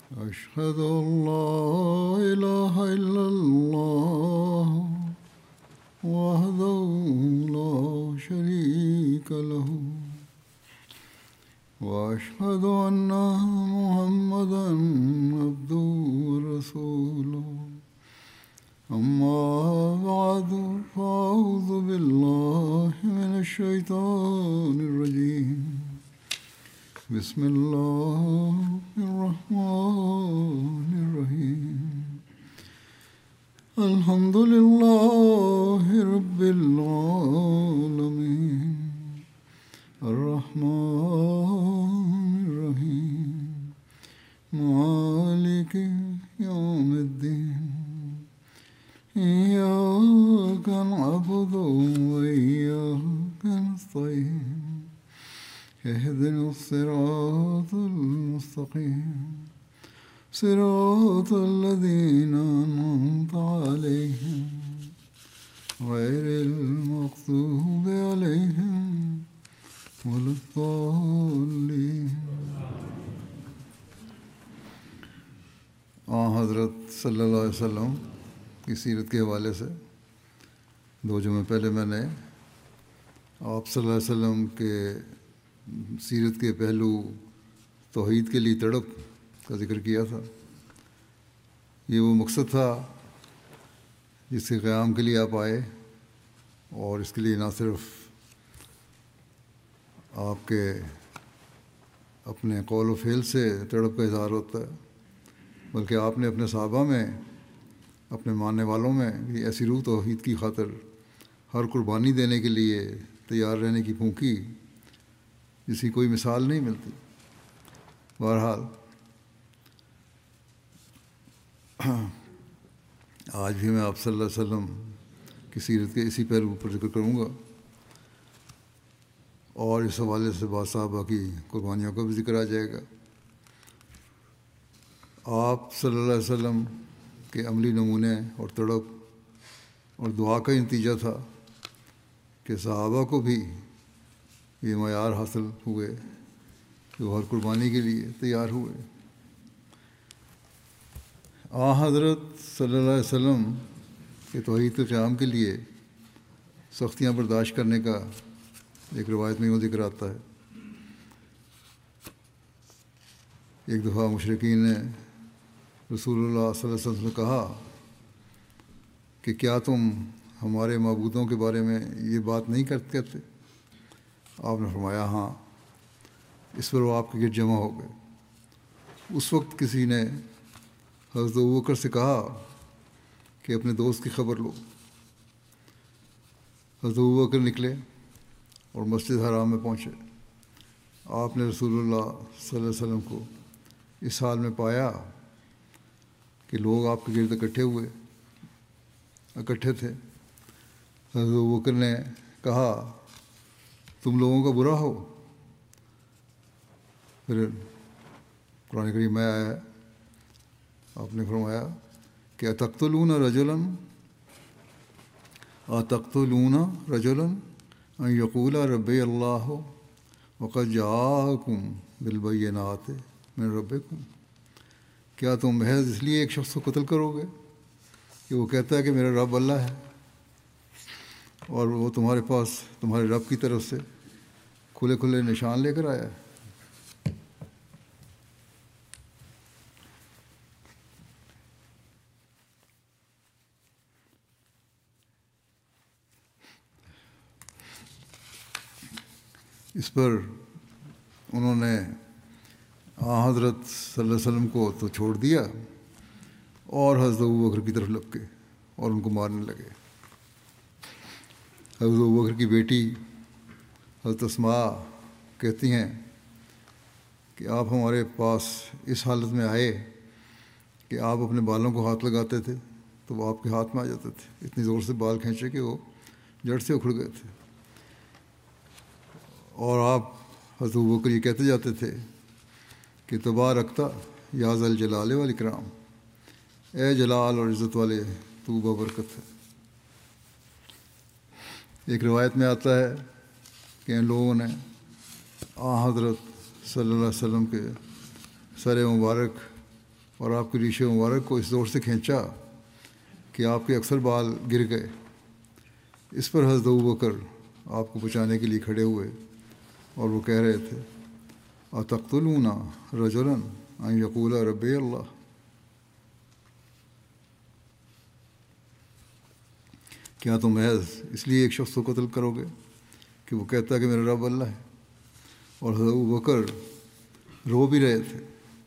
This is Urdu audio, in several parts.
أشهد أن لا إله إلا الله وحده لا شريك له وأشهد أن محمدا عبده ورسوله أما بعد فأعوذ بالله من الشيطان الرجيم بسم الله الرحمن الرحيم الحمد لله رب العالمين الرحمن الرحيم مالك يوم الدين إياك نعبد وإياك نستعين اهدنا الصراط المستقيم صراط الذين أنعمت عليهم غير المغضوب عليهم ولا الضالين. حضرت صلی اللہ علیہ وسلم کی سیرت کے حوالے سے 2 جمعے پہلے میں نے آپ صلی اللہ علیہ وسلم کے سیرت کے پہلو توحید کے لیے تڑپ کا ذکر کیا تھا. یہ وہ مقصد تھا جس کے قیام کے لیے آپ آئے، اور اس کے لیے نہ صرف آپ کے اپنے قول و فعل سے تڑپ کا اظہار ہوتا ہے، بلکہ آپ نے اپنے صحابہ میں، اپنے ماننے والوں میں بھی ایسی روح توحید کی خاطر ہر قربانی دینے کے لیے تیار رہنے کی پھونکی جس کی کوئی مثال نہیں ملتی. بہرحال آج بھی میں آپ صلی اللہ علیہ وسلم کی سیرت کے اسی پہلو پر ذکر کروں گا، اور اس حوالے سے بعض صحابہ کی قربانیوں کا بھی ذکر آ جائے گا. آپ صلی اللہ علیہ وسلم کے عملی نمونے اور تڑپ اور دعا کا نتیجہ تھا کہ صحابہ کو بھی یہ معیار حاصل ہوئے کہ وہ ہر قربانی کے لیے تیار ہوئے. حضرت صلی اللہ علیہ وسلم کے توحید کے قیام کے لیے سختیاں برداشت کرنے کا ایک روایت میں یوں ذکر آتا ہے. ایک دفعہ مشرکین نے رسول اللہ صلی اللہ علیہ وسلم سے کہا کہ کیا تم ہمارے معبودوں کے بارے میں یہ بات نہیں کرتے؟ آپ نے فرمایا ہاں. اس پر وہ آپ کے گرد جمع ہو گئے. اس وقت کسی نے حضرت ابوبکر سے کہا کہ اپنے دوست کی خبر لو. حضرت ابوبکر نکلے اور مسجد حرام میں پہنچے. آپ نے رسول اللہ صلی اللہ علیہ وسلم کو اس حال میں پایا کہ لوگ آپ کے گرد اکٹھے تھے. حضرت ابوبکر نے کہا تم لوگوں کا برا ہو. پھر قرآن کریم میں آیا، آپ نے فرمایا کہ اتقتلون رجلا ان یقول ربی اللہ وقد جاءکم بالبینات من ربکم. کیا تم محض اس لیے ایک شخص کو قتل کرو گے کہ وہ کہتا ہے کہ میرا رب اللہ ہے، اور وہ تمہارے پاس تمہارے رب کی طرف سے کھلے کھلے نشان لے کر آیا ہے؟ اس پر انہوں نے حضرت صلی اللہ علیہ وسلم کو تو چھوڑ دیا، اور حضرت ابوبکر کی طرف لپکے اور ان کو مارنے لگے. حضرت ابوبکر کی بیٹی حضرت اسماء کہتی ہیں کہ آپ ہمارے پاس اس حالت میں آئے کہ آپ اپنے بالوں کو ہاتھ لگاتے تھے تو وہ آپ کے ہاتھ میں آ جاتے تھے. اتنی زور سے بال کھینچے کہ وہ جڑ سے اکھڑ گئے تھے. اور آپ حضرت ابوبکر یہ کہتے جاتے تھے کہ تبارکتا یا ذا الجلال والاکرام، اے جلال اور عزت والے تو بابرکت ہے. ایک روایت میں آتا ہے کہ ان لوگوں نے حضرت صلی اللہ علیہ وسلم کے سر مبارک اور آپ کی ریش مبارک کو اس زور سے کھینچا کہ آپ کے اکثر بال گر گئے۔ اس پر حضرت ابوبکر آپ کو بچانے کے لیے کھڑے ہوئے اور وہ کہہ رہے تھے اتقتلون رجلا ان یقول ربی اللہ، کیا تم محض اس لیے ایک شخص کو قتل کرو گے کہ وہ کہتا ہے کہ میرا رب اللہ ہے؟ اور حضرت ابوبکر رو بھی رہے تھے۔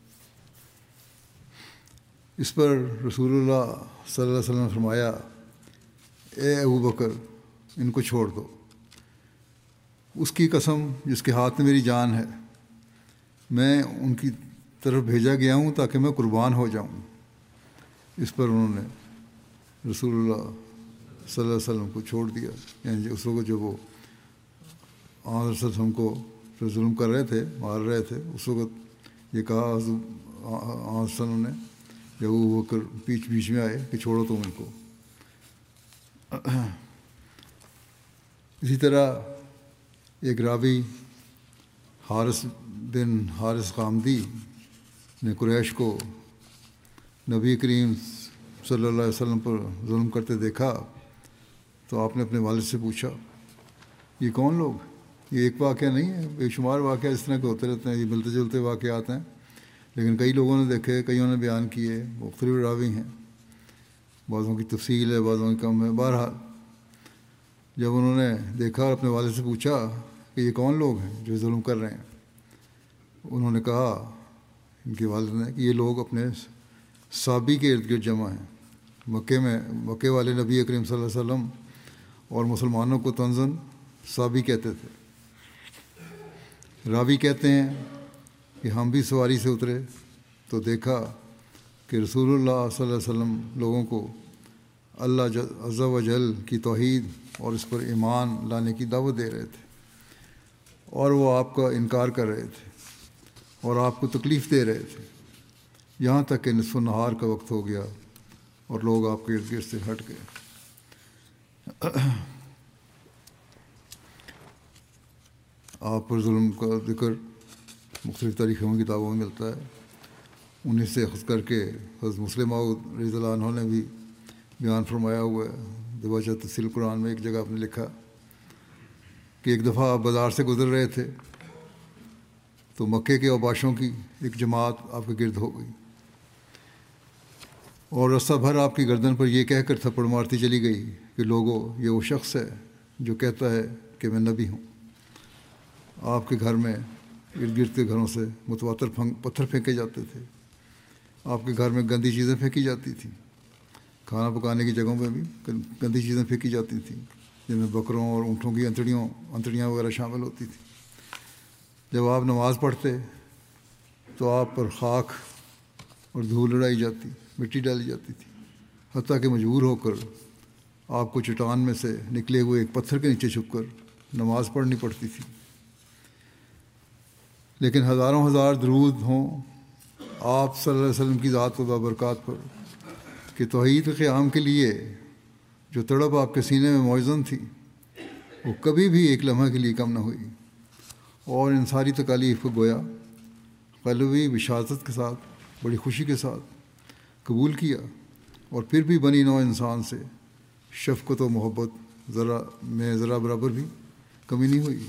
اس پر رسول اللہ صلی اللہ علیہ وسلم نے فرمایا اے ابوبکر ان کو چھوڑ دو، اس کی قسم جس کے ہاتھ میں میری جان ہے، میں ان کی طرف بھیجا گیا ہوں تاکہ میں قربان ہو جاؤں۔ اس پر انہوں نے رسول اللہ صلی اللہ علیہ وسلم کو چھوڑ دیا، یعنی اس وقت جب وہ آن صلی ہم کو ظلم کر رہے تھے، مار رہے تھے، اس وقت یہ کہا آن صلی اللہ نے جب وہ بیچ میں آئے کہ چھوڑو تم ان کو۔ اسی طرح ایک راوی حارث بن حارث قامدی نے قریش کو نبی کریم صلی اللہ علیہ وسلم پر ظلم کرتے دیکھا تو آپ نے اپنے والد سے پوچھا یہ کون لوگ؟ یہ ایک واقعہ نہیں ہے، بے شمار واقعہ اس طرح کے ہوتے رہتے ہیں، یہ ملتے جلتے واقعات ہیں، لیکن کئی لوگوں نے دیکھے، کئیوں نے بیان کیے، مختلف راوی ہیں، بعضوں کی تفصیل ہے، بعضوں کی کم ہے۔ بہرحال جب انہوں نے دیکھا اور اپنے والد سے پوچھا کہ یہ کون لوگ ہیں جو ظلم کر رہے ہیں، انہوں نے کہا ان کے والد نے کہ یہ لوگ اپنے صحابی کے ارد گرد جمع ہیں۔ مکے والے نبی کریم صلی اللہ علیہ وسلم اور مسلمانوں کو طنزاً صحابی کہتے تھے۔ راوی کہتے ہیں کہ ہم بھی سواری سے اترے تو دیکھا کہ رسول اللہ صلی اللہ علیہ وسلم لوگوں کو اللہ عز و جل کی توحید اور اس پر ایمان لانے کی دعوت دے رہے تھے، اور وہ آپ کا انکار کر رہے تھے اور آپ کو تکلیف دے رہے تھے، یہاں تک کہ نصف النہار کا وقت ہو گیا اور لوگ آپ کے ارد گرد سے ہٹ گئے۔ آپ پر ظلم کا ذکر مختلف تاریخوں کی کتابوں میں ملتا ہے۔ انہیں سے اخذ کر کے حضرت مسلم موعود رضی اللہ عنہ نے بھی بیان فرمایا ہوا ہے۔ دباجہ تفصیل قرآن میں ایک جگہ آپ نے لکھا کہ ایک دفعہ آپ بازار سے گزر رہے تھے تو مکے کے اوباشوں کی ایک جماعت آپ کے گرد ہو گئی اور رستہ بھر آپ کی گردن پر یہ کہہ کر تھپڑ مارتی چلی گئی کہ لوگوں یہ وہ شخص ہے جو کہتا ہے کہ میں نبی ہوں۔ آپ کے گھر میں ارد گرد کے گھروں سے متواتر پتھر پھینکے جاتے تھے، آپ کے گھر میں گندی چیزیں پھینکی جاتی تھیں، کھانا پکانے کی جگہوں پہ بھی گندی چیزیں پھینکی جاتی تھیں جن میں بکروں اور اونٹوں کی انتڑیاں وغیرہ شامل ہوتی تھیں۔ جب آپ نماز پڑھتے تو آپ پر خاک اور دھول اڑائی جاتی، مٹی ڈالی جاتی تھی، حتیٰ کہ مجبور ہو کر آپ کو چٹان میں سے نکلے ہوئے ایک پتھر کے نیچے چھپ کر نماز پڑھنی پڑتی تھی۔ لیکن ہزاروں ہزار درود ہوں آپ صلی اللہ علیہ وسلم کی ذات و برکات پر کہ توحید کے قیام کے لیے جو تڑپ آپ کے سینے میں موزن تھی وہ کبھی بھی ایک لمحہ کے لیے کم نہ ہوئی، اور ان ساری تکالیف کو گویا قلبی بشاشت کے ساتھ، بڑی خوشی کے ساتھ قبول کیا، اور پھر بھی بنی نوع انسان سے شفقت و محبت ذرا برابر بھی کمی نہیں ہوئی۔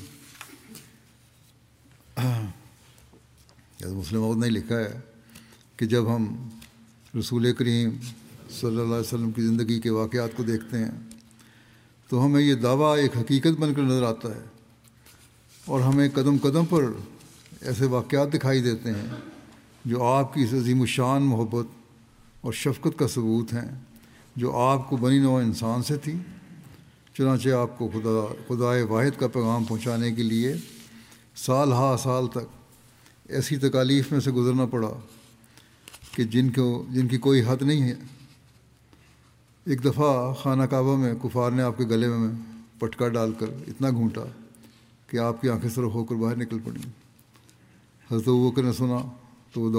مسلم موعود نے لکھا ہے کہ جب ہم رسول کریم صلی اللہ علیہ وسلم کی زندگی کے واقعات کو دیکھتے ہیں تو ہمیں یہ دعویٰ ایک حقیقت بن کر نظر آتا ہے، اور ہمیں قدم قدم پر ایسے واقعات دکھائی دیتے ہیں جو آپ کی اس عظیم الشان محبت اور شفقت کا ثبوت ہیں جو آپ کو بنی نوع انسان سے تھی۔ چنانچہ آپ کو خدائے واحد کا پیغام پہنچانے کے لیے سال ہا سال تک ایسی تکالیف میں سے گزرنا پڑا کہ جن کی کوئی حد نہیں ہے۔ ایک دفعہ خانہ کعبہ میں کفار نے آپ کے گلے میں پٹکا ڈال کر اتنا گھونٹا کہ آپ کی آنکھیں سرخ ہو کر باہر نکل پڑیں۔ حضرت ابوبکر نے سنا تو وہ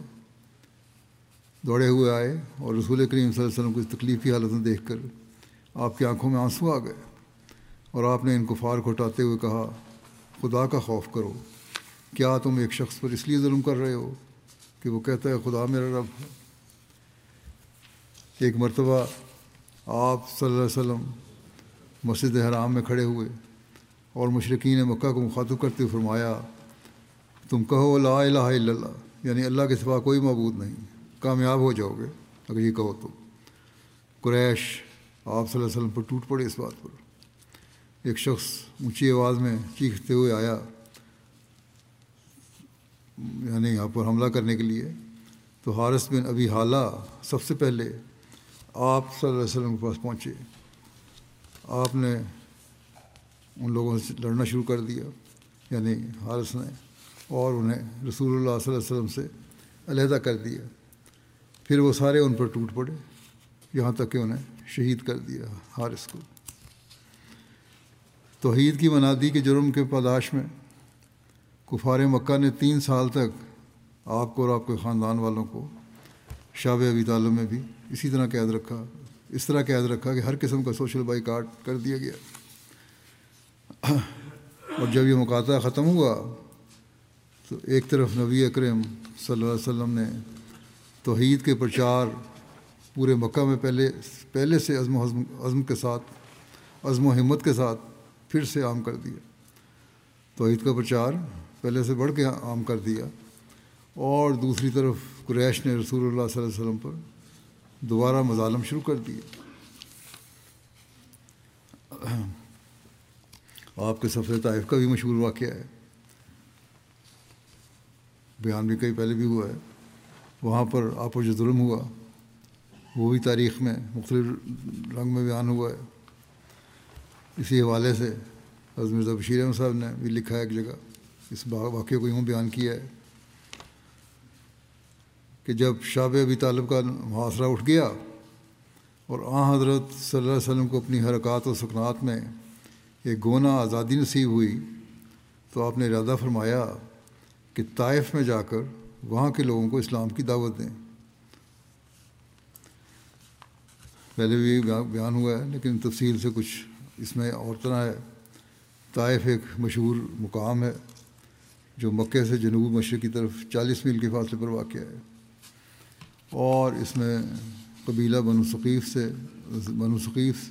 دوڑے ہوئے آئے اور رسول کریم صلی اللہ علیہ وسلم کو اس تکلیف کی حالت میں دیکھ کر آپ کی آنکھوں میں آنسو آ گئے، اور آپ نے ان کفار کو ہٹاتے ہوئے کہا خدا کا خوف کرو، کیا تم ایک شخص پر اس لیے ظلم کر رہے ہو کہ وہ کہتا ہے خدا میرا رب ہے؟ ایک مرتبہ آپ صلی اللہ علیہ وسلم مسجد حرام میں کھڑے ہوئے اور مشرکین مکہ کو مخاطب کرتے ہوئے فرمایا، تم کہو لا الہ الا اللہ، یعنی اللہ کے سوا کوئی معبود نہیں، کامیاب ہو جاؤ گے اگر یہ کہو تو۔ قریش آپ صلی اللہ علیہ وسلم پر ٹوٹ پڑے اس بات پر۔ ایک شخص اونچی آواز میں چیختے ہوئے آیا، یعنی یہاں پر حملہ کرنے کے لیے، تو حارث بن ابی حالہ سب سے پہلے آپ صلی اللہ علیہ وسلم کے پاس پہنچے۔ آپ نے ان لوگوں سے لڑنا شروع کر دیا، یعنی حارث نے، اور انہیں رسول اللہ صلی اللہ علیہ وسلم سے علیحدہ کر دیا۔ پھر وہ سارے ان پر ٹوٹ پڑے، یہاں تک کہ انہیں شہید کر دیا حارث کو۔ توحید کی منادی کے جرم کے پاداش میں کفار مکہ نے 3 سال تک آپ کو اور آپ کے خاندان والوں کو شعب ابی طالب میں بھی اسی طرح قید رکھا، اس طرح قید رکھا کہ ہر قسم کا سوشل بائیکاٹ کر دیا گیا۔ اور جب یہ مقاطعہ ختم ہوا تو ایک طرف نبی اکرم صلی اللہ علیہ وسلم نے توحید کے پرچار پورے مکہ میں پہلے سے عزم کے ساتھ، عزم و ہمت کے ساتھ پھر سے عام کر دیا۔ توحید کا پرچار پہلے سے بڑھ کے عام کر دیا، اور دوسری طرف قریش نے رسول اللہ صلی اللہ علیہ وسلم پر دوبارہ مظالم شروع کر دیے۔ آپ کے سفر طائف کا بھی مشہور واقعہ ہے، بیان بھی کئی پہلے بھی ہوا ہے۔ وہاں پر آپ پر جو ظلم ہوا وہ بھی تاریخ میں مختلف رنگ میں بیان ہوا ہے۔ اسی حوالے سے حضرت مرزا بشیر احمد صاحب نے بھی لکھا ہے ایک جگہ، اس واقعے کو یوں بیان کیا ہے کہ جب شعب ابی طالب کا محاصرہ اٹھ گیا اور حضرت صلی اللہ علیہ وسلم کو اپنی حرکات و سکنات میں ایک گونا آزادی نصیب ہوئی، تو آپ نے ارادہ فرمایا کہ طائف میں جا کر وہاں کے لوگوں کو اسلام کی دعوت دیں۔ پہلے بھی بیان ہوا ہے لیکن تفصیل سے کچھ اس میں اور طرح ہے۔ طائف ایک مشہور مقام ہے جو مکے سے جنوب مشرق کی طرف 40 میل کے فاصلے پر واقع ہے، اور اس میں قبیلہ بنو ثقیف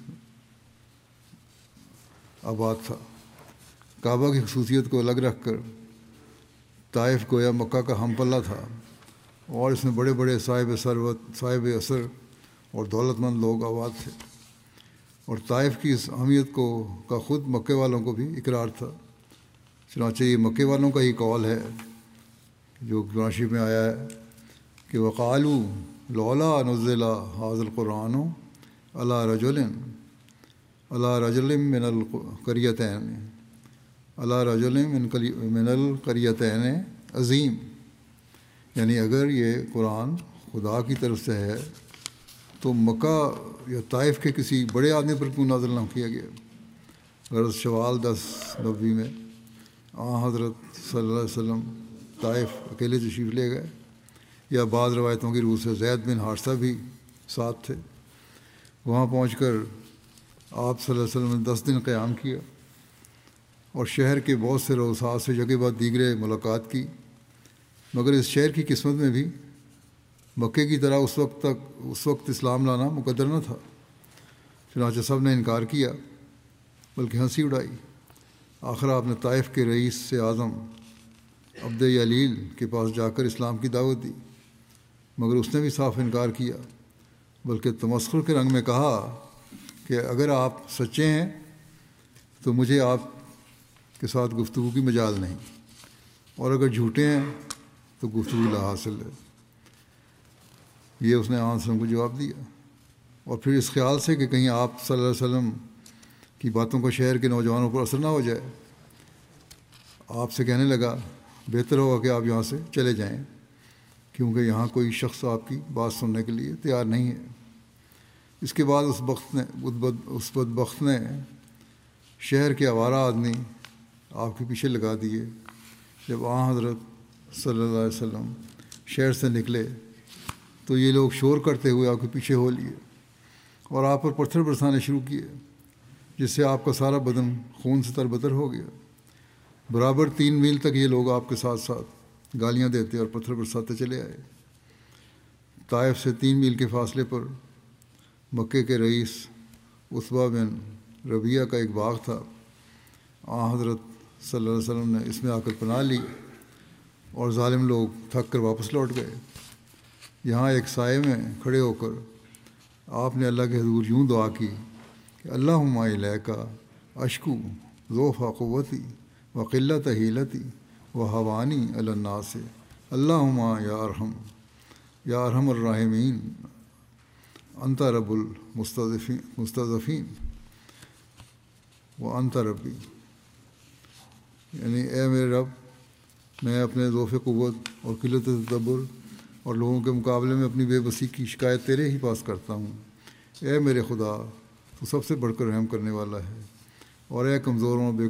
آباد تھا۔ کعبہ کی خصوصیت کو الگ رکھ کر طائف گویا مکہ کا ہم پلہ تھا، اور اس میں بڑے بڑے صاحب ثروت، صاحب اثر اور دولت مند لوگ آباد تھے، اور طائف کی اس اہمیت کا خود مکے والوں کو بھی اقرار تھا۔ چنانچہ یہ مکے والوں کا ہی قول ہے جو قرآن شریف میں آیا ہے کہ وَقَالُوا لَوْلَا نُزِّلَ هَٰذَا الْقُرْآنُ عَلَىٰ رَجُلٍ مِّنَ الْقَرْيَتَيْنِ عظیم، یعنی اگر یہ قرآن خدا کی طرف سے ہے تو مکہ یا طائف کے کسی بڑے آدمی پر کیوں نازل نہ کیا گیا۔ غرض شوال 10 نبوی میں حضرت صلی اللہ علیہ وسلم طائف اکیلے تشریف لے گئے، یا بعض روایتوں کی روح سے زید بن حارثہ بھی ساتھ تھے۔ وہاں پہنچ کر آپ صلی اللہ علیہ وسلم نے 10 دن قیام کیا اور شہر کے بہت سے رؤساء سے جگہ بعد دیگرے ملاقات کی، مگر اس شہر کی قسمت میں بھی مکے کی طرح اس وقت اسلام لانا مقدر نہ تھا۔ چنانچہ سب نے انکار کیا بلکہ ہنسی اڑائی۔ آخر آپ نے طائف کے رئیس سے اعظم عبد یلیل کے پاس جا کر اسلام کی دعوت دی، مگر اس نے بھی صاف انکار کیا، بلکہ تمسخر کے رنگ میں کہا کہ اگر آپ سچے ہیں تو مجھے آپ کے ساتھ گفتگو کی مجال نہیں، اور اگر جھوٹے ہیں تو گفتگو لا حاصل ہے۔ یہ اس نے وسلم کو جواب دیا، اور پھر اس خیال سے کہ کہیں آپ صلی اللہ علیہ وسلم کی باتوں کو شہر کے نوجوانوں پر اثر نہ ہو جائے، آپ سے کہنے لگا بہتر ہوگا کہ آپ یہاں سے چلے جائیں، کیونکہ یہاں کوئی شخص آپ کی بات سننے کے لیے تیار نہیں ہے۔ اس کے بعد اس بدبخت نے شہر کے آوارہ آدمی آپ کے پیچھے لگا دیے۔ جب حضرت صلی اللہ علیہ وسلم شہر سے نکلے تو یہ لوگ شور کرتے ہوئے آپ کے پیچھے ہو لیے اور آپ پر پتھر برسانے شروع کیے، جس سے آپ کا سارا بدن خون سے تربتر ہو گیا۔ برابر 3 میل تک یہ لوگ آپ کے ساتھ ساتھ گالیاں دیتے اور پتھر برساتے چلے آئے۔ طائف سے 3 میل کے فاصلے پر مکے کے رئیس عتبہ بن ربیعہ کا ایک باغ تھا۔ حضرت صلی اللہ علیہ وسلم نے اس میں آ کر پناہ لی اور ظالم لوگ تھک کر واپس لوٹ گئے۔ یہاں ایک سائے میں کھڑے ہو کر آپ نے اللہ کے حضور یوں دعا کی کہ اللہم الیک اشکو ضعف قوتی و قلت حیلتی و حوانی علی الناس اللہم یا ارحم الراحمین انت رب المستضعفین و انت ربی، یعنی اے میرے رب، میں اپنے ضعف قوت اور قلت تدبر اور لوگوں کے مقابلے میں اپنی بے بسی کی شکایت تیرے ہی پاس کرتا ہوں۔ اے میرے خدا، تو سب سے بڑھ کر رحم کرنے والا ہے، اور اے کمزوروں اور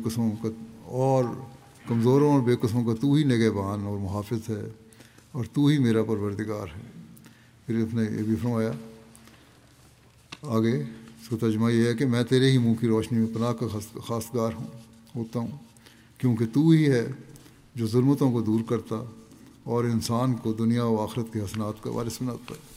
بے قسموں کا تو ہی نگہبان اور محافظ ہے، اور تو ہی میرا پروردگار ہے۔ پھر اس نے یہ بھی فرمایا آگے، اس کا ترجمہ یہ ہے کہ میں تیرے ہی منہ کی روشنی میں پناہ کا خواستگار ہوتا ہوں، کیونکہ تو ہی ہے جو ظلمتوں کو دور کرتا اور انسان کو دنیا و آخرت کے حسنات کا وارث بناتا ہے۔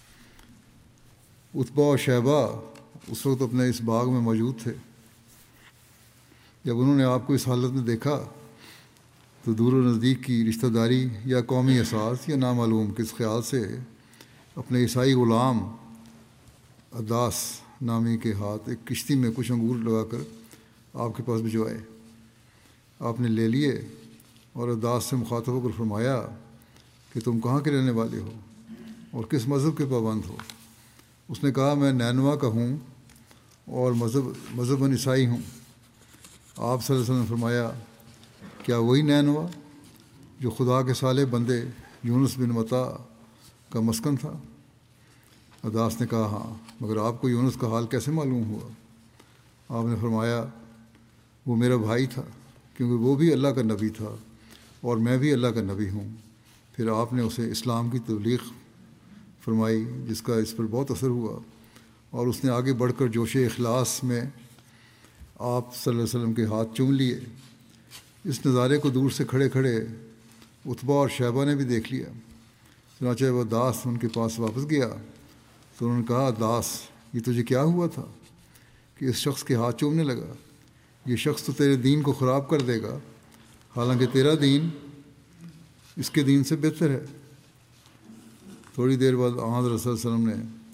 عتبہ اور شیبہ اس وقت اپنے اس باغ میں موجود تھے۔ جب انہوں نے آپ کو اس حالت میں دیکھا تو دور و نزدیک کی رشتہ داری یا قومی احساس یا نامعلوم کس خیال سے اپنے عیسائی غلام اداس نامی کے ہاتھ ایک کشتی میں کچھ انگور لگا کر آپ کے پاس بھجوائے۔ آپ نے لے لیے اور اداس سے مخاطب ہو کر فرمایا کہ تم کہاں کے رہنے والے ہو اور کس مذہب کے پابند ہو؟ اس نے کہا میں نینوا کا ہوں اور مذہباً عیسائی ہوں۔ آپ صلی اللہ علیہ وسلم نے فرمایا کیا وہی نینوا جو خدا کے صالح بندے یونس بن متا کا مسکن تھا؟ اداس نے کہا ہاں، مگر آپ کو یونس کا حال کیسے معلوم ہوا؟ آپ نے فرمایا وہ میرا بھائی تھا، کیونکہ وہ بھی اللہ کا نبی تھا اور میں بھی اللہ کا نبی ہوں۔ پھر آپ نے اسے اسلام کی تبلیغ فرمائی، جس کا اس پر بہت اثر ہوا، اور اس نے آگے بڑھ کر جوش اخلاص میں آپ صلی اللہ علیہ وسلم کے ہاتھ چوم لیے۔ اس نظارے کو دور سے کھڑے کھڑے عتبہ اور شیبہ نے بھی دیکھ لیا۔ چنانچہ وہ داس ان کے پاس واپس گیا تو انہوں نے کہا داس، یہ تجھے کیا ہوا تھا کہ اس شخص کے ہاتھ چومنے لگا؟ یہ شخص تو تیرے دین کو خراب کر دے گا، حالانکہ تیرا دین اس کے دین سے بہتر ہے۔ تھوڑی دیر بعد حضرت صلی اللہ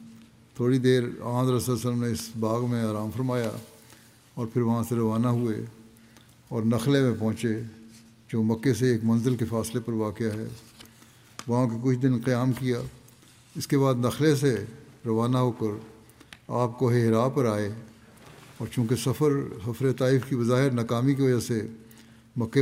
علیہ وسلم نے اس باغ میں آرام فرمایا اور پھر وہاں سے روانہ ہوئے اور نخلے میں پہنچے، جو مکے سے ایک منزل کے فاصلے پر واقع ہے۔ وہاں کے کچھ دن قیام کیا۔ اس کے بعد نخلے سے روانہ ہو کر آپ کوہ ہرا پر آئے، اور چونکہ سفر طائف کی بظاہر ناکامی کی وجہ سے مکے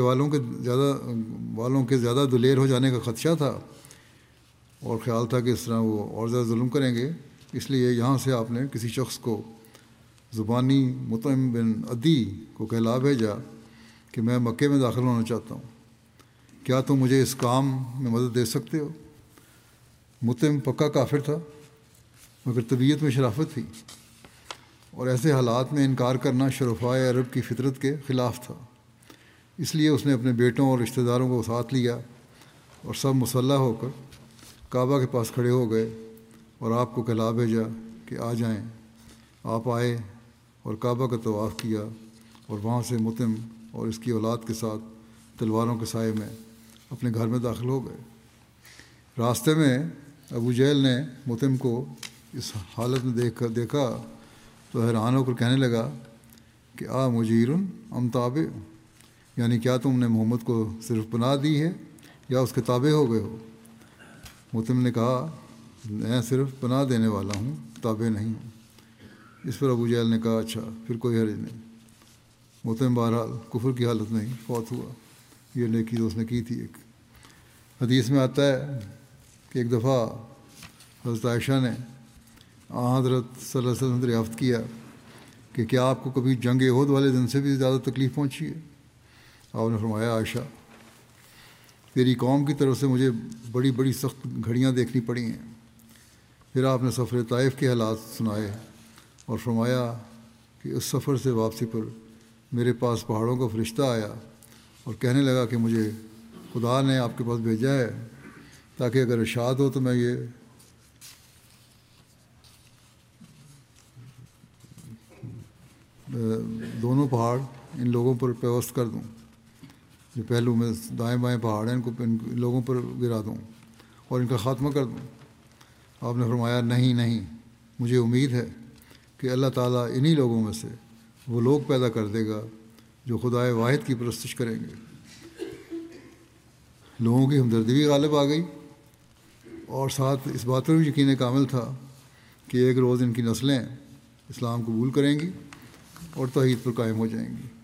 والوں کے زیادہ دلیر ہو جانے کا خدشہ تھا اور خیال تھا کہ اس طرح وہ اور زیادہ ظلم کریں گے، اس لیے یہاں سے آپ نے کسی شخص کو زبانی مطعم بن عدی کو کہلا بھیجا کہ میں مکے میں داخل ہونا چاہتا ہوں، کیا تم مجھے اس کام میں مدد دے سکتے ہو؟ مطعم پکا کافر تھا، مگر طبیعت میں شرافت تھی، اور ایسے حالات میں انکار کرنا شرفائے عرب کی فطرت کے خلاف تھا۔ اس لیے اس نے اپنے بیٹوں اور رشتہ داروں کو ساتھ لیا اور سب مسلح ہو کر کعبہ کے پاس کھڑے ہو گئے اور آپ کو کہلا بھیجا کہ آ جائیں۔ آپ آئے اور کعبہ کا طواف کیا اور وہاں سے مطعم اور اس کی اولاد کے ساتھ تلواروں کے سائے میں اپنے گھر میں داخل ہو گئے۔ راستے میں ابو جہل نے مطعم کو اس حالت میں دیکھا تو حیران ہو کر کہنے لگا کہ مجیرن ام تابع، یعنی کیا تم نے محمد کو صرف پناہ دی ہے یا اس کے تابع ہو گئے ہو؟ مطعم نے کہا میں صرف پناہ دینے والا ہوں، تابع نہیں ہوں۔ اس پر ابو جہل نے کہا اچھا، پھر کوئی حرج نہیں۔ مطعم بہرحال کفر کی حالت میں ہی فوت ہوا۔ یہ نیکی تو اس نے کی تھی۔ ایک حدیث میں آتا ہے کہ ایک دفعہ حضرت عائشہ نے حضرت صلی اللہ علیہ وسلم سے دریافت کیا کہ کیا آپ کو کبھی جنگ احد والے دن سے بھی زیادہ تکلیف پہنچی ہے؟ آپ نے فرمایا عائشہ، تیری قوم کی طرف سے مجھے بڑی بڑی سخت گھڑیاں دیکھنی پڑی ہیں۔ پھر آپ نے سفر طائف کے حالات سنائے اور فرمایا کہ اس سفر سے واپسی پر میرے پاس پہاڑوں کا فرشتہ آیا اور کہنے لگا کہ مجھے خدا نے آپ کے پاس بھیجا ہے تاکہ اگر ارشاد ہو تو میں یہ دونوں پہاڑ ان لوگوں پر پیوست کر دوں، جو پہلو میں دائیں بائیں پہاڑ ہیں ان لوگوں پر گرا دوں اور ان کا خاتمہ کر دوں؟ آپ نے فرمایا نہیں نہیں، مجھے امید ہے کہ اللہ تعالیٰ انہی لوگوں میں سے وہ لوگ پیدا کر دے گا جو خدائے واحد کی پرستش کریں گے۔ لوگوں کی ہمدردی بھی غالب آ گئی، اور ساتھ اس بات پر بھی یقین کامل تھا کہ ایک روز ان کی نسلیں اسلام قبول کریں گی اور توحید پر قائم ہو جائیں گی۔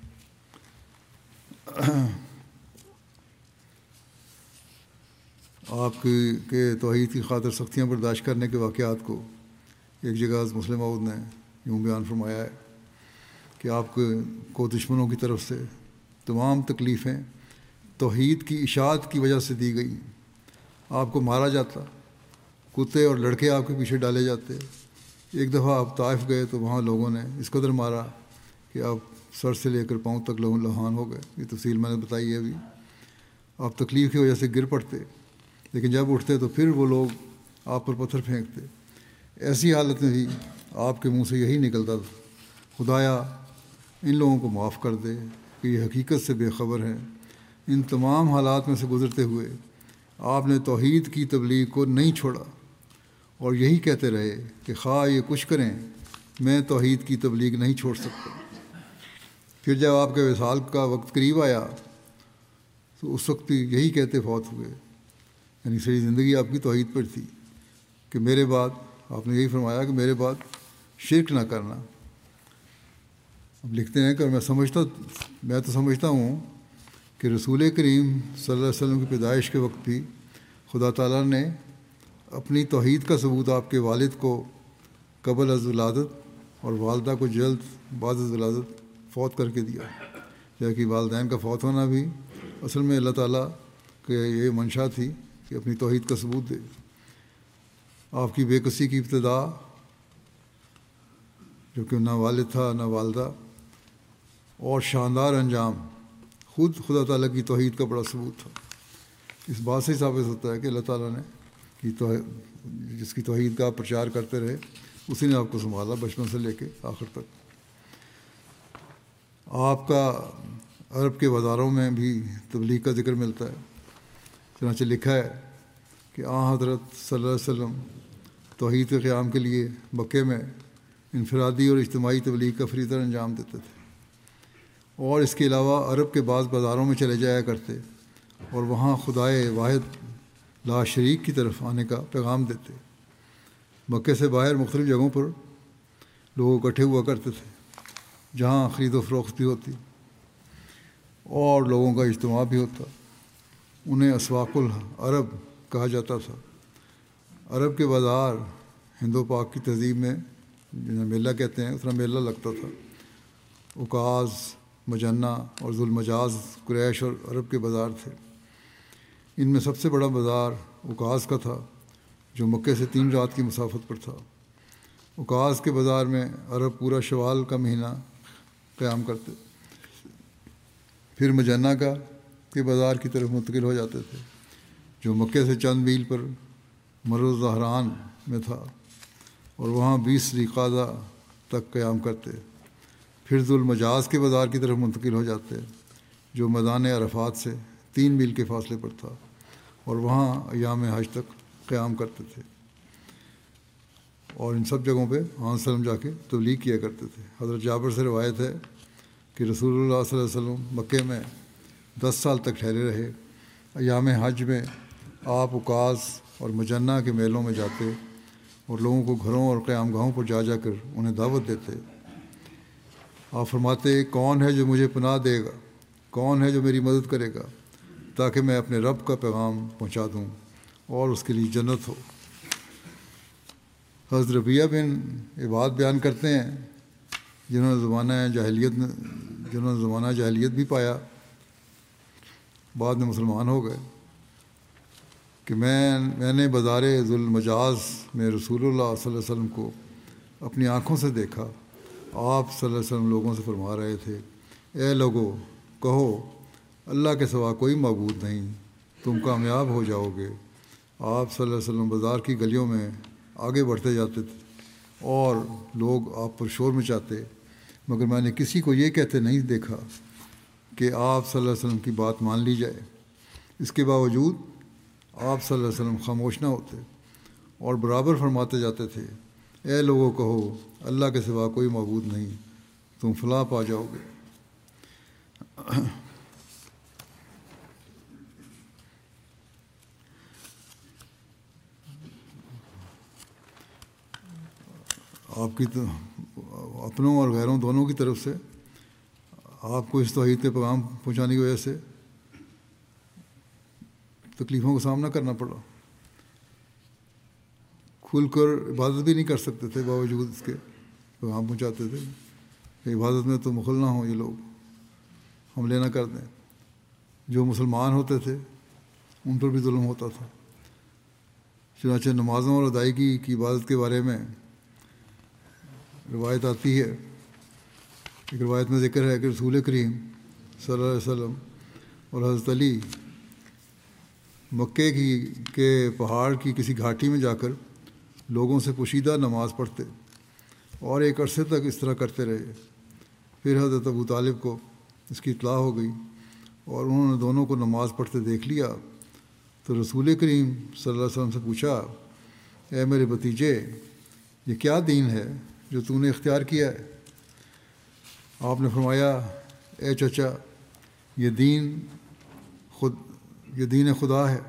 آپ کے توحید کی خاطر سختیاں برداشت کرنے کے واقعات کو ایک جگہ مسلم موعود نے یوں بیان فرمایا ہے کہ آپ کو دشمنوں کی طرف سے تمام تکلیفیں توحید کی اشاعت کی وجہ سے دی گئی۔ آپ کو مارا جاتا، کتے اور لڑکے آپ کے پیچھے ڈالے جاتے۔ ایک دفعہ آپ طائف گئے تو وہاں لوگوں نے اس قدر مارا کہ آپ سر سے لے کر پاؤں تک لہان ہو گئے۔ یہ تفصیل میں نے بتائی ہے ابھی۔ آپ تکلیف کی وجہ سے گر پڑتے، لیکن جب اٹھتے تو پھر وہ لوگ آپ پر پتھر پھینکتے۔ ایسی حالت میں بھی آپ کے منہ سے یہی نکلتا تھا، خدایا ان لوگوں کو معاف کر دے کہ یہ حقیقت سے بے خبر ہیں۔ ان تمام حالات میں سے گزرتے ہوئے آپ نے توحید کی تبلیغ کو نہیں چھوڑا اور یہی کہتے رہے کہ خواہ یہ کچھ کریں میں توحید کی تبلیغ نہیں چھوڑ سکتا۔ پھر جب آپ کے وصال کا وقت قریب آیا تو اس وقت بھی یہی کہتے فوت ہوئے، یعنی ساری زندگی آپ کی توحید پر تھی کہ میرے بعد آپ نے یہی فرمایا کہ میرے بعد شرک نہ کرنا۔ اب لکھتے ہیں کہ میں تو سمجھتا ہوں کہ رسول کریم صلی اللہ علیہ وسلم کی پیدائش کے وقت بھی خدا تعالیٰ نے اپنی توحید کا ثبوت آپ کے والد کو قبل از ولادت اور والدہ کو جلد بعد از ولادت فوت کر کے دیا، جبکہ والدین کا فوت ہونا بھی اصل میں اللہ تعالیٰ کے یہ منشا تھی کہ اپنی توحید کا ثبوت دے۔ آپ کی بے کسی کی ابتدا، جو کہ نہ والد تھا نہ والدہ، اور شاندار انجام خود خدا تعالیٰ کی توحید کا بڑا ثبوت تھا۔ اس بات سے ثابت ہوتا ہے کہ اللہ تعالیٰ نے جس کی توحید کا آپ پرچار کرتے رہے اسی نے آپ کو سنبھالا بچپن سے لے کے آخر تک۔ آپ کا عرب کے بازاروں میں بھی تبلیغ کا ذکر ملتا ہے۔ چنانچہ لکھا ہے کہ حضرت صلی اللہ علیہ وسلم توحید کے قیام کے لیے مکے میں انفرادی اور اجتماعی تبلیغ کا فریضہ انجام دیتے تھے، اور اس کے علاوہ عرب کے بعض بازاروں میں چلے جایا کرتے اور وہاں خدائے واحد لا شریک کی طرف آنے کا پیغام دیتے۔ مکے سے باہر مختلف جگہوں پر لوگ اکٹھے ہوا کرتے تھے جہاں خرید و فروخت بھی ہوتی اور لوگوں کا اجتماع بھی ہوتا۔ انہیں اسواق العرب کہا جاتا تھا۔ عرب کے بازار ہند و پاک کی تہذیب میں جنہیں میلہ کہتے ہیں، اتنا میلہ لگتا تھا۔ عکاظ، مجنہ اور ذوالمجاز قریش اور عرب کے بازار تھے۔ ان میں سب سے بڑا بازار عکاظ کا تھا جو مکے سے 3 رات کی مسافت پر تھا۔ عکاظ کے بازار میں عرب پورا شوال کا مہینہ قیام کرتے، پھر مجنہ کے بازار کی طرف منتقل ہو جاتے تھے جو مکے سے چند میل پر مرو زہران میں تھا، اور وہاں 20 ذوالقعدہ تک قیام کرتے۔ پھر ذوالمجاز کے بازار کی طرف منتقل ہو جاتے جو میدان عرفات سے 3 میل کے فاصلے پر تھا، اور وہاں ایام حج تک قیام کرتے تھے، اور ان سب جگہوں پہ وسلم جا کے تبلیغ کیا کرتے تھے۔ حضرت جابر سے روایت ہے کہ رسول اللہ صلی اللہ علیہ وسلم مکے میں 10 سال تک ٹھہرے رہے۔ ایام حج میں آپ عکاظ اور مجنہ کے میلوں میں جاتے اور لوگوں کو گھروں اور قیام گاہوں پر جا کر انہیں دعوت دیتے۔ آپ فرماتے، کون ہے جو مجھے پناہ دے گا، کون ہے جو میری مدد کرے گا تاکہ میں اپنے رب کا پیغام پہنچا دوں اور اس کے لیے جنت ہو۔ حضرت ربیعہ بن عباد بیان کرتے ہیں جنہوں نے زمانہ جاہلیت بھی پایا، بعد میں مسلمان ہو گئے، کہ میں نے بازار ذوالمجاز میں رسول اللہ صلی اللہ علیہ وسلم کو اپنی آنکھوں سے دیکھا۔ آپ صلی اللہ علیہ وسلم لوگوں سے فرما رہے تھے، اے لوگو کہو اللہ کے سوا کوئی معبود نہیں، تم کامیاب ہو جاؤ گے۔ آپ صلی اللہ علیہ وسلم بازار کی گلیوں میں آگے بڑھتے جاتے تھے اور لوگ آپ پر شور مچاتے مگر میں نے کسی کو یہ کہتے نہیں دیکھا کہ آپ صلی اللہ علیہ وسلم کی بات مان لی جائے۔ اس کے باوجود آپ صلی اللہ علیہ وسلم خاموش نہ ہوتے اور برابر فرماتے جاتے تھے، اے لوگوں کہو اللہ کے سوا کوئی معبود نہیں، تم فلاح پا جاؤ گے۔ آپ کی اپنوں اور غیروں دونوں کی طرف سے آپ کو اس توحید کے پیغام پہنچانے کی وجہ سے تکلیفوں کا سامنا کرنا پڑا، کھل کر عبادت بھی نہیں کر سکتے تھے، باوجود اس کے پیغام پہنچاتے تھے کہ عبادت میں تو مخل نہ ہوں یہ لوگ، حملے نہ کر دیں۔ جو مسلمان ہوتے تھے ان پر بھی ظلم ہوتا تھا۔ چنانچہ نمازوں اور ادائیگی کی عبادت کے بارے میں روایت آتی ہے، ایک روایت میں ذکر ہے کہ رسول کریم صلی اللہ علیہ وسلم اور حضرت علی مکے کے پہاڑ کی کسی گھاٹی میں جا کر لوگوں سے پوشیدہ نماز پڑھتے اور ایک عرصے تک اس طرح کرتے رہے۔ پھر حضرت ابو طالب کو اس کی اطلاع ہو گئی اور انہوں نے دونوں کو نماز پڑھتے دیکھ لیا، تو رسول کریم صلی اللہ علیہ وسلم سے پوچھا، اے میرے بھتیجے، یہ کیا دین ہے جو تو نے اختیار کیا ہے؟ آپ نے فرمایا، اے چچا، یہ دین خدا ہے،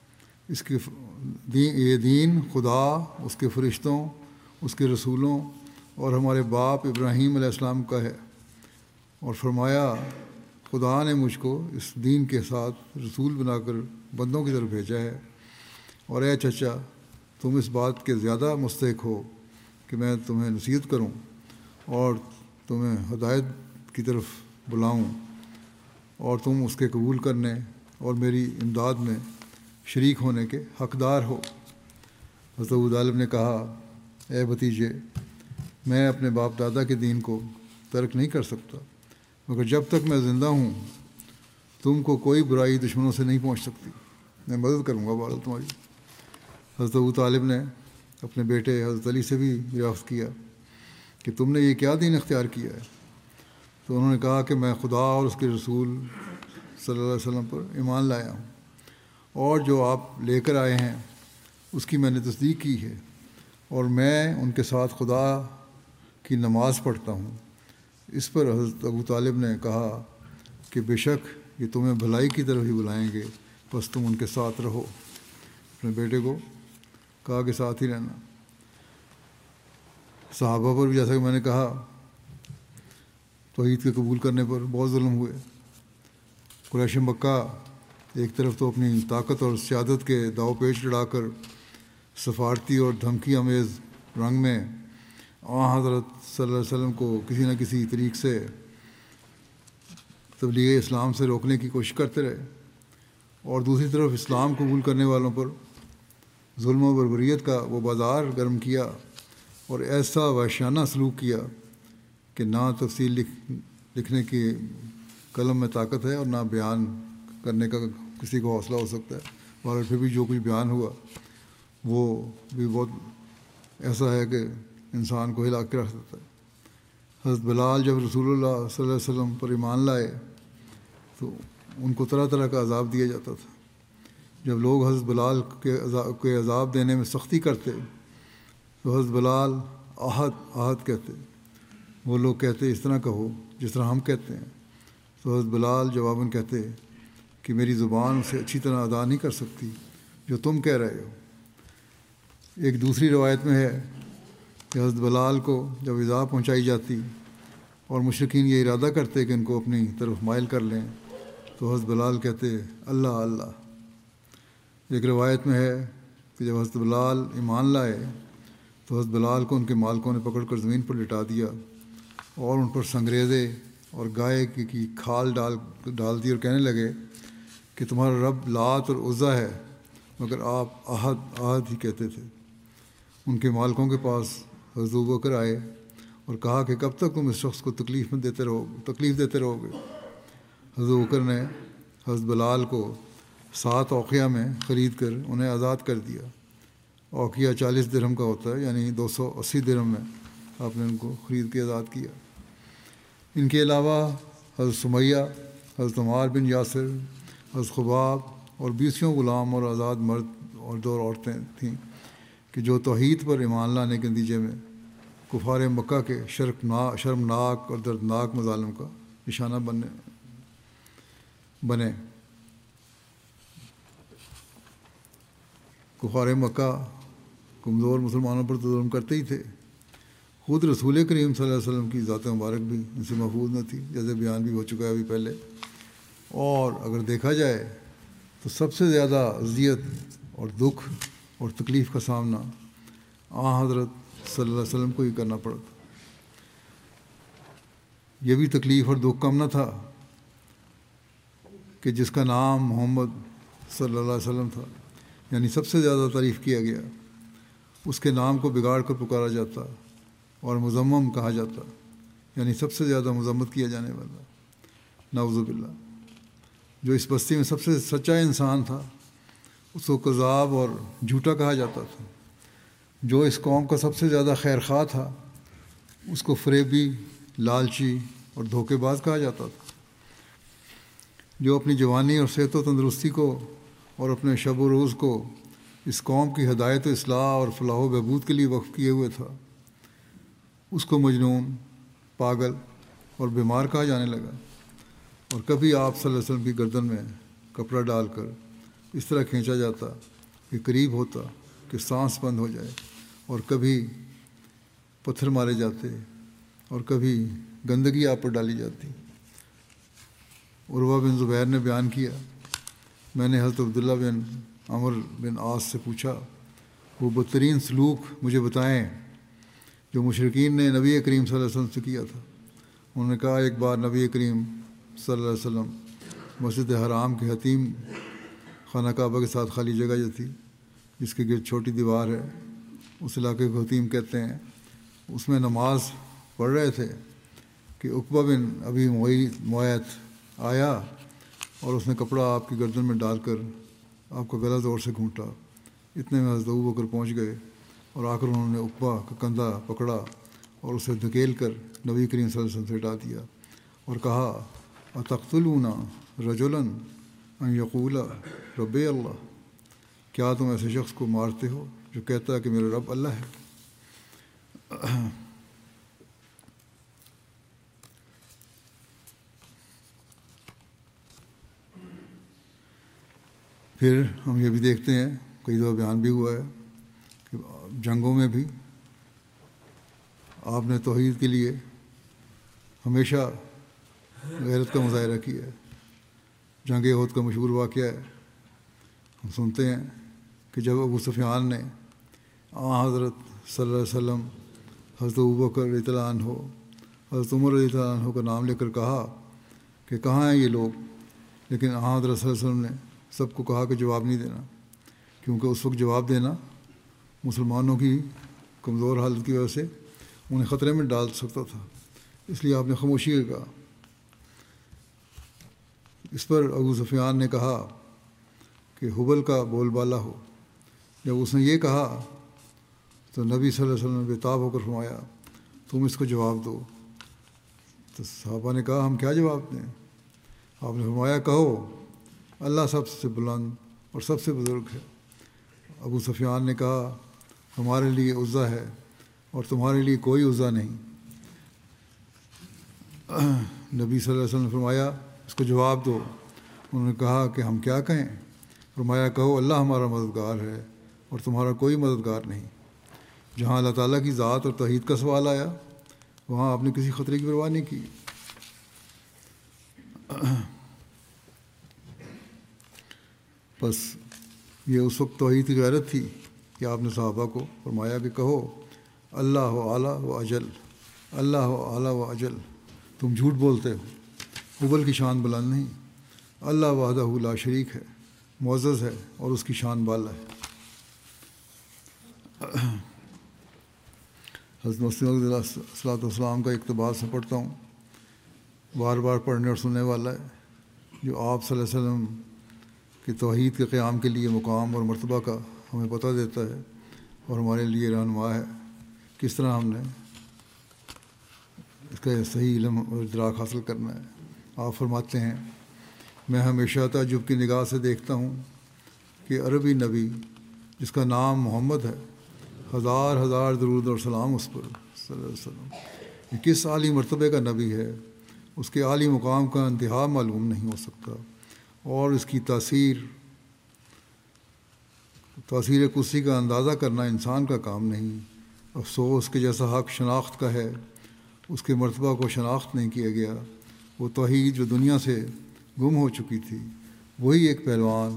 یہ دین خدا، اس کے فرشتوں، اس کے رسولوں اور ہمارے باپ ابراہیم علیہ السلام کا ہے۔ اور فرمایا، خدا نے مجھ کو اس دین کے ساتھ رسول بنا کر بندوں کی طرف بھیجا ہے، اور اے چچا، تم اس بات کے زیادہ مستحق ہو کہ میں تمہیں نصیحت کروں اور تمہیں ہدایت کی طرف بلاؤں، اور تم اس کے قبول کرنے اور میری امداد میں شریک ہونے کے حقدار ہو۔ حضرت ابو طالب نے کہا، اے بھتیجے، میں اپنے باپ دادا کے دین کو ترک نہیں کر سکتا، مگر جب تک میں زندہ ہوں تم کو کوئی برائی دشمنوں سے نہیں پہنچ سکتی، میں مدد کروں گا بہرحال تمہاری۔ حضرت ابو طالب نے اپنے بیٹے حضرت علی سے بھی دریافت کیا کہ تم نے یہ کیا دین اختیار کیا ہے؟ تو انہوں نے کہا کہ میں خدا اور اس کے رسول صلی اللہ علیہ وسلم پر ایمان لایا ہوں، اور جو آپ لے کر آئے ہیں اس کی میں نے تصدیق کی ہے، اور میں ان کے ساتھ خدا کی نماز پڑھتا ہوں۔ اس پر حضرت ابو طالب نے کہا کہ بے شک یہ تمہیں بھلائی کی طرف ہی بلائیں گے، بس تم ان کے ساتھ رہو۔ اپنے بیٹے کو کہا کہ ساتھ ہی رہنا۔ صحابہ پر بھی جیسا کہ میں نے کہا توحید کے قبول کرنے پر بہت ظلم ہوئے۔ قریش مکہ ایک طرف تو اپنی طاقت اور سیادت کے داؤ پیچ لڑا کر سفارتی اور دھمکی آمیز رنگ میں حضرت صلی اللہ علیہ وسلم کو کسی نہ کسی طریق سے تبلیغ اسلام سے روکنے کی کوشش کرتے رہے، اور دوسری طرف اسلام قبول کرنے والوں پر ظلم و بربریت کا وہ بازار گرم کیا اور ایسا وحشیانہ سلوک کیا کہ نہ تفصیل لکھنے کی قلم میں طاقت ہے اور نہ بیان کرنے کا کسی کو حوصلہ ہو سکتا ہے۔ اور پھر بھی جو کچھ بیان ہوا وہ بھی بہت ایسا ہے کہ انسان کو ہلا کے رکھ دیتا ہے۔ حضرت بلال جب رسول اللہ صلی اللہ علیہ وسلم پر ایمان لائے تو ان کو طرح طرح کا عذاب دیا جاتا تھا۔ جب لوگ حضرت بلال کے عذاب دینے میں سختی کرتے تو حضرت بلال احد کہتے، وہ لوگ کہتے اس طرح کہو جس طرح ہم کہتے ہیں، تو حضرت بلال جواباً کہتے کہ میری زبان اسے اچھی طرح ادا نہیں کر سکتی جو تم کہہ رہے ہو۔ ایک دوسری روایت میں ہے کہ حضرت بلال کو جب ایذا پہنچائی جاتی اور مشرکین یہ ارادہ کرتے کہ ان کو اپنی طرف مائل کر لیں تو حضرت بلال کہتے اللہ اللہ۔ ایک روایت میں ہے کہ جب حضرت بلال ایمان لائے تو حضرت بلال کو ان کے مالکوں نے پکڑ کر زمین پر لٹا دیا اور ان پر سنگریزے اور گائے کی کھال ڈال دی اور کہنے لگے کہ تمہارا رب لات اور عزا ہے، مگر آپ احد ہی کہتے تھے۔ ان کے مالکوں کے پاس حضرت ابوبکر آئے اور کہا کہ کب تک تم اس شخص کو تکلیف دیتے رہو گے؟ حضرت ابوبکر نے حضرت بلال کو 7 اوقیہ میں خرید کر انہیں آزاد کر دیا۔ اوقیہ 40 درہم کا ہوتا ہے، یعنی 280 درہم میں آپ نے ان کو خرید کے آزاد کیا۔ ان کے علاوہ حضرت سمیہ، حضرت عمار بن یاسر، حضرت خباب اور 20 غلام اور آزاد مرد اور 2 عورتیں تھیں کہ جو توحید پر ایمان لانے کے نتیجے میں کفار مکہ کے شرمناک اور دردناک مظالم کا نشانہ بنے۔ کفار مکہ کمزور مسلمانوں پر تو ظلم کرتے ہی تھے، خود رسول کریم صلی اللہ علیہ وسلم کی ذات مبارک بھی ان سے محفوظ نہ تھی، جیسے بیان بھی ہو چکا ہے ابھی پہلے۔ اور اگر دیکھا جائے تو سب سے زیادہ اذیت اور دکھ اور تکلیف کا سامنا حضرت صلی اللہ علیہ وسلم کو ہی کرنا پڑا تھا۔ یہ بھی تکلیف اور دکھ کم نہ تھا کہ جس کا نام محمد صلی اللہ علیہ وسلم تھا، یعنی سب سے زیادہ تعریف کیا گیا، اس کے نام کو بگاڑ کر پکارا جاتا اور مذمم کہا جاتا، یعنی سب سے زیادہ مذمت کیا جانے والا، نعوذ باللہ۔ جو اس بستی میں سب سے سچا انسان تھا اس کو کذاب اور جھوٹا کہا جاتا تھا۔ جو اس قوم کا سب سے زیادہ خیر خواہ تھا اس کو فریبی، لالچی اور دھوکے باز کہا جاتا تھا۔ جو اپنی جوانی اور صحت و تندرستی کو اور اپنے شب و روز کو اس قوم کی ہدایت و اصلاح اور فلاح و بہبود کے لیے وقف کیے ہوئے تھا، اس کو مجنون، پاگل اور بیمار کہا جانے لگا۔ اور کبھی آپ صلی اللہ علیہ وسلم کی گردن میں کپڑا ڈال کر اس طرح کھینچا جاتا کہ قریب ہوتا کہ سانس بند ہو جائے، اور کبھی پتھر مارے جاتے اور کبھی گندگی آپ پر ڈالی جاتی۔ عروہ بن زبیر نے بیان کیا، میں نے حضرت عبداللہ بن عمر بن عاص سے پوچھا وہ بدترین سلوک مجھے بتائیں جو مشرکین نے نبی کریم صلی اللہ علیہ وسلم سے کیا تھا۔ انہوں نے کہا ایک بار نبی کریم صلی اللہ علیہ وسلم مسجد حرام کے حتیم خانہ کعبہ کے ساتھ خالی جگہ جو تھی، جس کے گرد چھوٹی دیوار ہے، اس علاقے کو حتیم کہتے ہیں، اس میں نماز پڑھ رہے تھے کہ عقبہ بن ابی معیط آیا اور اس نے کپڑا آپ کی گردن میں ڈال کر آپ کا گلا زور سے گھونٹا۔ اتنے میں حضرت ابوبکر پہنچ گئے اور آ کر انہوں نے عقبہ کا کندھا پکڑا اور اسے دھکیل کر نبی کریم صلی اللہ علیہ وسلم سے ہٹا دیا اور کہا اتقتلون رجلا ان یقول ربی اللہ، کیا تم ایسے شخص کو مارتے ہو جو کہتا ہے کہ میرا رب اللہ ہے؟ پھر ہم یہ بھی دیکھتے ہیں، کئی دفعہ بیان بھی ہوا ہے کہ جنگوں میں بھی آپ نے توحید کے لیے ہمیشہ غیرت کا مظاہرہ کیا ہے۔ جنگ احد کا مشہور واقعہ ہے، ہم سنتے ہیں کہ جب ابو سفیان نے حضرت صلی اللہ علیہ وسلم، حضرت ابوبکر رضی اللہ عنہ، حضرت عمر رضی اللہ عنہ کا نام لے کر کہا کہ کہاں ہیں یہ لوگ، لیکن حضرت صلی اللہ علیہ وسلم نے سب کو کہا کہ جواب نہیں دینا، کیونکہ اس وقت جواب دینا مسلمانوں کی کمزور حالت کی وجہ سے انہیں خطرے میں ڈال سکتا تھا، اس لیے آپ نے خاموشی کا کہا۔ اس پر ابو سفیان نے کہا کہ حبل کا بول بالا ہو۔ جب اس نے یہ کہا تو نبی صلی اللہ علیہ وسلم نے بےتاب ہو کر فرمایا تم اس کو جواب دو۔ تو صحابہ نے کہا ہم کیا جواب دیں؟ آپ نے فرمایا کہو اللہ سب سے بلند اور سب سے بزرگ ہے۔ ابو سفیان نے کہا ہمارے لیے عزا ہے اور تمہارے لیے کوئی عزا نہیں۔ نبی صلی اللہ علیہ وسلم نے فرمایا اس کو جواب دو۔ انہوں نے کہا کہ ہم کیا کہیں؟ فرمایا کہو اللہ ہمارا مددگار ہے اور تمہارا کوئی مددگار نہیں۔ جہاں اللہ تعالیٰ کی ذات اور توحید کا سوال آیا وہاں آپ نے کسی خطرے کی پرواہ نہیں کی۔ بس یہ اس وقت توحید کی غیرت تھی کہ آپ نے صحابہ کو فرمایا کہ کہو اللہ اعلیٰ و اجل، اللہ اعلیٰ و اجل، تم جھوٹ بولتے ہو، حبل کی شان بلند نہیں، اللہ وحدہ لا شریک ہے، معزز ہے اور اس کی شان بالا ہے۔ حضرت مسلم علیہ السلام کا اقتباس سے پڑھتا ہوں، بار بار پڑھنے اور سننے والا ہے، جو آپ صلی اللہ علیہ وسلم کہ توحید کے قیام کے لیے مقام اور مرتبہ کا ہمیں پتہ دیتا ہے اور ہمارے لیے رہنما ہے، کس طرح ہم نے اس کا صحیح علم اور ادراک حاصل کرنا ہے۔ آپ فرماتے ہیں میں ہمیشہ تعجب کی نگاہ سے دیکھتا ہوں کہ عربی نبی جس کا نام محمد ہے، ہزار ہزار درود اور سلام اس پر صلی اللہ علیہ وسلم، یہ کس عالی مرتبے کا نبی ہے، اس کے عالی مقام کا انتہا معلوم نہیں ہو سکتا، اور اس کی تاثیر قدسی کا اندازہ کرنا انسان کا کام نہیں۔ افسوس کہ جیسا حق شناخت کا ہے اس کے مرتبہ کو شناخت نہیں کیا گیا۔ وہ توحید جو دنیا سے گم ہو چکی تھی، وہی ایک پہلوان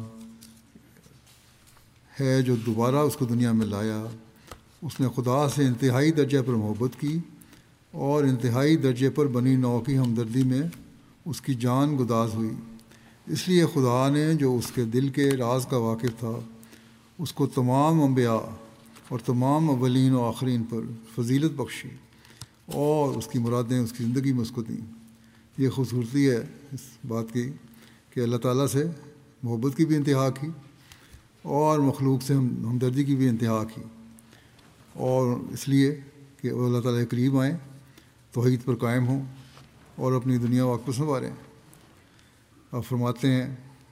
ہے جو دوبارہ اس کو دنیا میں لایا۔ اس نے خدا سے انتہائی درجے پر محبت کی اور انتہائی درجے پر بنی نوع کی ہمدردی میں اس کی جان گداز ہوئی۔ اس لیے خدا نے جو اس کے دل کے راز کا واقف تھا، اس کو تمام انبیاء اور تمام اولین و آخرین پر فضیلت بخشی اور اس کی مرادیں اس کی زندگی میں اس کو دیں۔ یہ خوبصورتی ہے اس بات کی کہ اللہ تعالیٰ سے محبت کی بھی انتہا کی اور مخلوق سے ہمدردی کی بھی انتہا کی، اور اس لیے کہ وہ اللہ تعالیٰ کے قریب آئیں، توحید پر قائم ہوں اور اپنی دنیا وقت کو سنواریں۔ آپ فرماتے ہیں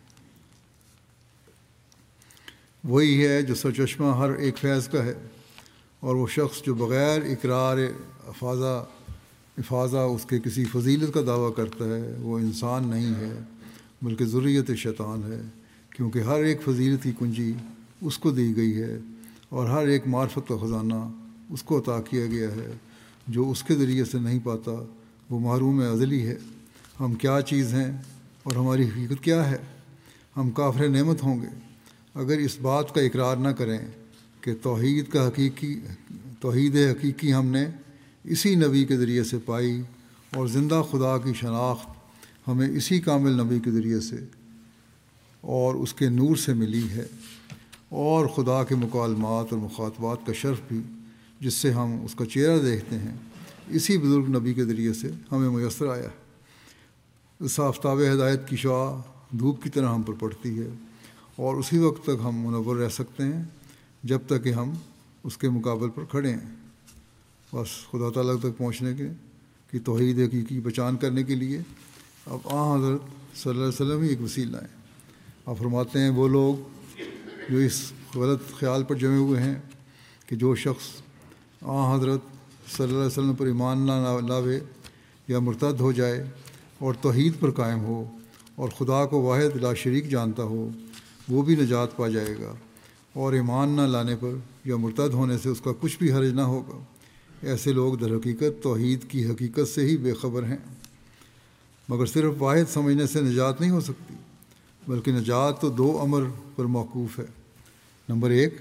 وہی ہے جو سرچشمہ ہر ایک فیض کا ہے، اور وہ شخص جو بغیر اقرار افاضہ اس کے کسی فضیلت کا دعویٰ کرتا ہے وہ انسان نہیں ہے بلکہ ذریت شیطان ہے، کیونکہ ہر ایک فضیلت کی کنجی اس کو دی گئی ہے اور ہر ایک معرفت کا خزانہ اس کو عطا کیا گیا ہے۔ جو اس کے ذریعے سے نہیں پاتا وہ محروم ازلی ہے۔ ہم کیا چیز ہیں اور ہماری حقیقت کیا ہے؟ ہم کافر نعمت ہوں گے اگر اس بات کا اقرار نہ کریں کہ توحید حقیقی ہم نے اسی نبی کے ذریعے سے پائی، اور زندہ خدا کی شناخت ہمیں اسی کامل نبی کے ذریعے سے اور اس کے نور سے ملی ہے، اور خدا کے مکالمات اور مخاطبات کا شرف بھی جس سے ہم اس کا چہرہ دیکھتے ہیں اسی بزرگ نبی کے ذریعے سے ہمیں میسر آیا ہے۔ اس آفتاب ہدایت کی شعاع دھوپ کی طرح ہم پر پڑتی ہے، اور اسی وقت تک ہم منور رہ سکتے ہیں جب تک کہ ہم اس کے مقابل پر کھڑے ہیں۔ بس خدا تعالیٰ تک پہنچنے کی توحید حقیقی پہچان کرنے کے لیے اب حضرت صلی اللہ علیہ وسلم ہی ایک وسیلہ ہیں۔ آپ فرماتے ہیں وہ لوگ جو اس غلط خیال پر جمے ہوئے ہیں کہ جو شخص حضرت صلی اللہ علیہ وسلم پر ایمان نہ لاوے یا مرتد ہو جائے اور توحید پر قائم ہو اور خدا کو واحد لا شریک جانتا ہو، وہ بھی نجات پا جائے گا، اور ایمان نہ لانے پر یا مرتد ہونے سے اس کا کچھ بھی حرج نہ ہوگا۔ ایسے لوگ در حقیقت توحید کی حقیقت سے ہی بے خبر ہیں، مگر صرف واحد سمجھنے سے نجات نہیں ہو سکتی، بلکہ نجات تو دو امر پر موقوف ہے۔ نمبر ایک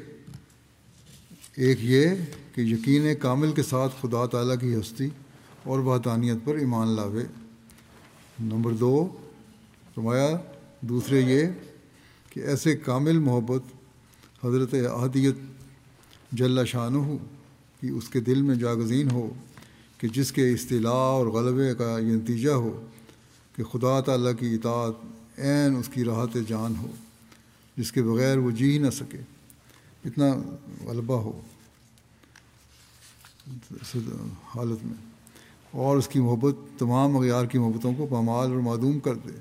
یہ کہ یقین کامل کے ساتھ خدا تعالیٰ کی ہستی اور وحدانیت پر ایمان لاوے۔ نمبر دو فرمایا دوسرے یہ کہ ایسے کامل محبت حضرت احدیت جل شانہ کی اس کے دل میں جاگزین ہو کہ جس کے استعلاء اور غلبے کا یہ نتیجہ ہو کہ خدا تعالیٰ کی اطاعت عین اس کی راحت جان ہو، جس کے بغیر وہ جی ہی نہ سکے، اتنا غلبہ ہو حالت میں، اور اس کی محبت تمام اغیار کی محبتوں کو پامال اور معدوم کر دے۔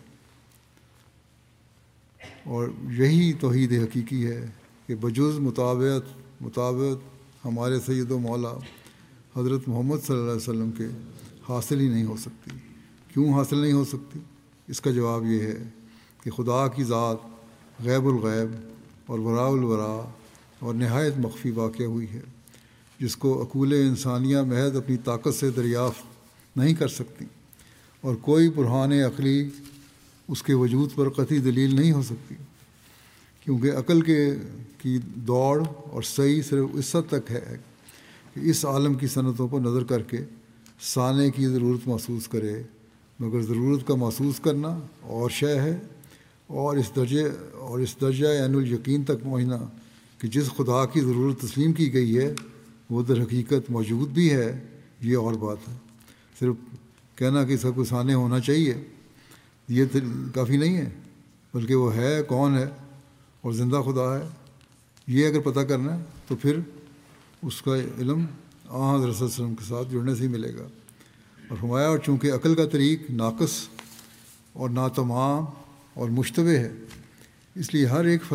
اور یہی توحید حقیقی ہے کہ بجز مطابقت ہمارے سید و مولا حضرت محمد صلی اللہ علیہ وسلم کے حاصل ہی نہیں ہو سکتی۔ کیوں حاصل نہیں ہو سکتی؟ اس کا جواب یہ ہے کہ خدا کی ذات غیب الغیب اور وراء الورا اور نہایت مخفی واقع ہوئی ہے، جس کو عقول انسانیہ محض اپنی طاقت سے دریافت نہیں کر سکتی، اور کوئی برہان عقلی اس کے وجود پر قطعی دلیل نہیں ہو سکتی، کیونکہ عقل کی دوڑ اور سعی صرف اس حد تک ہے کہ اس عالم کی صنعتوں پر نظر کر کے سانے کی ضرورت محسوس کرے، مگر ضرورت کا محسوس کرنا اور شے ہے، اور اس درجہ عین الیقین تک پہنچنا کہ جس خدا کی ضرورت تسلیم کی گئی ہے وہ در حقیقت موجود بھی ہے، یہ اور بات ہے۔ صرف کہنا کہ سب کو سانے ہونا چاہیے یہ کافی نہیں ہے، بلکہ وہ ہے، کون ہے اور زندہ خدا ہے، یہ اگر پتہ کرنا ہے تو پھر اس کا علم حضرت صلی اللہ علیہ وسلم کے ساتھ جڑنے سے ہی ملے گا۔ اور فرمایا اور چونکہ عقل کا طریق ناقص اور ناتمام اور مشتبہ ہے، اس لیے ہر ایک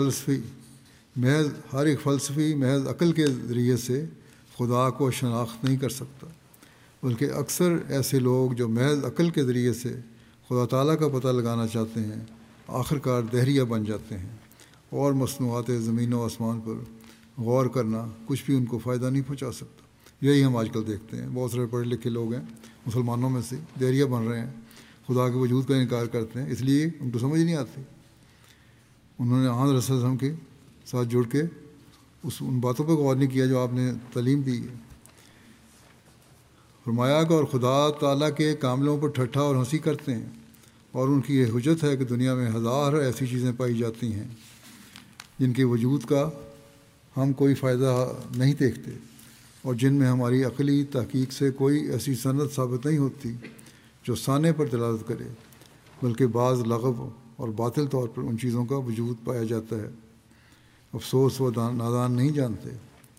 فلسفی محض عقل کے ذریعے سے خدا کو شناخت نہیں کر سکتا، بلکہ اکثر ایسے لوگ جو محض عقل کے ذریعے سے خدا تعالیٰ کا پتہ لگانا چاہتے ہیں آخرکار دہریہ بن جاتے ہیں، اور مصنوعات زمین و آسمان پر غور کرنا کچھ بھی ان کو فائدہ نہیں پہنچا سکتا۔ یہی ہم آج کل دیکھتے ہیں، بہت سارے پڑھے لکھے لوگ ہیں مسلمانوں میں سے دہریہ بن رہے ہیں، خدا کے وجود کا انکار کرتے ہیں، اس لیے ان کو سمجھ نہیں آتی۔ انہوں نے حضرت صلی اللہ علیہ وسلم کے ساتھ جڑ کے ان باتوں پہ غور نہیں کیا جو آپ نے تعلیم دی ہے۔ فرمایا کہ اور خدا تعالیٰ کے کاملوں پر ٹھٹھا اور ہنسی کرتے ہیں، اور ان کی یہ حجت ہے کہ دنیا میں ہزار ایسی چیزیں پائی جاتی ہیں جن کے وجود کا ہم کوئی فائدہ نہیں دیکھتے، اور جن میں ہماری عقلی تحقیق سے کوئی ایسی سند ثابت نہیں ہوتی جو سانے پر دلالت کرے، بلکہ بعض لغو اور باطل طور پر ان چیزوں کا وجود پایا جاتا ہے۔ افسوس وہ نادان نہیں جانتے۔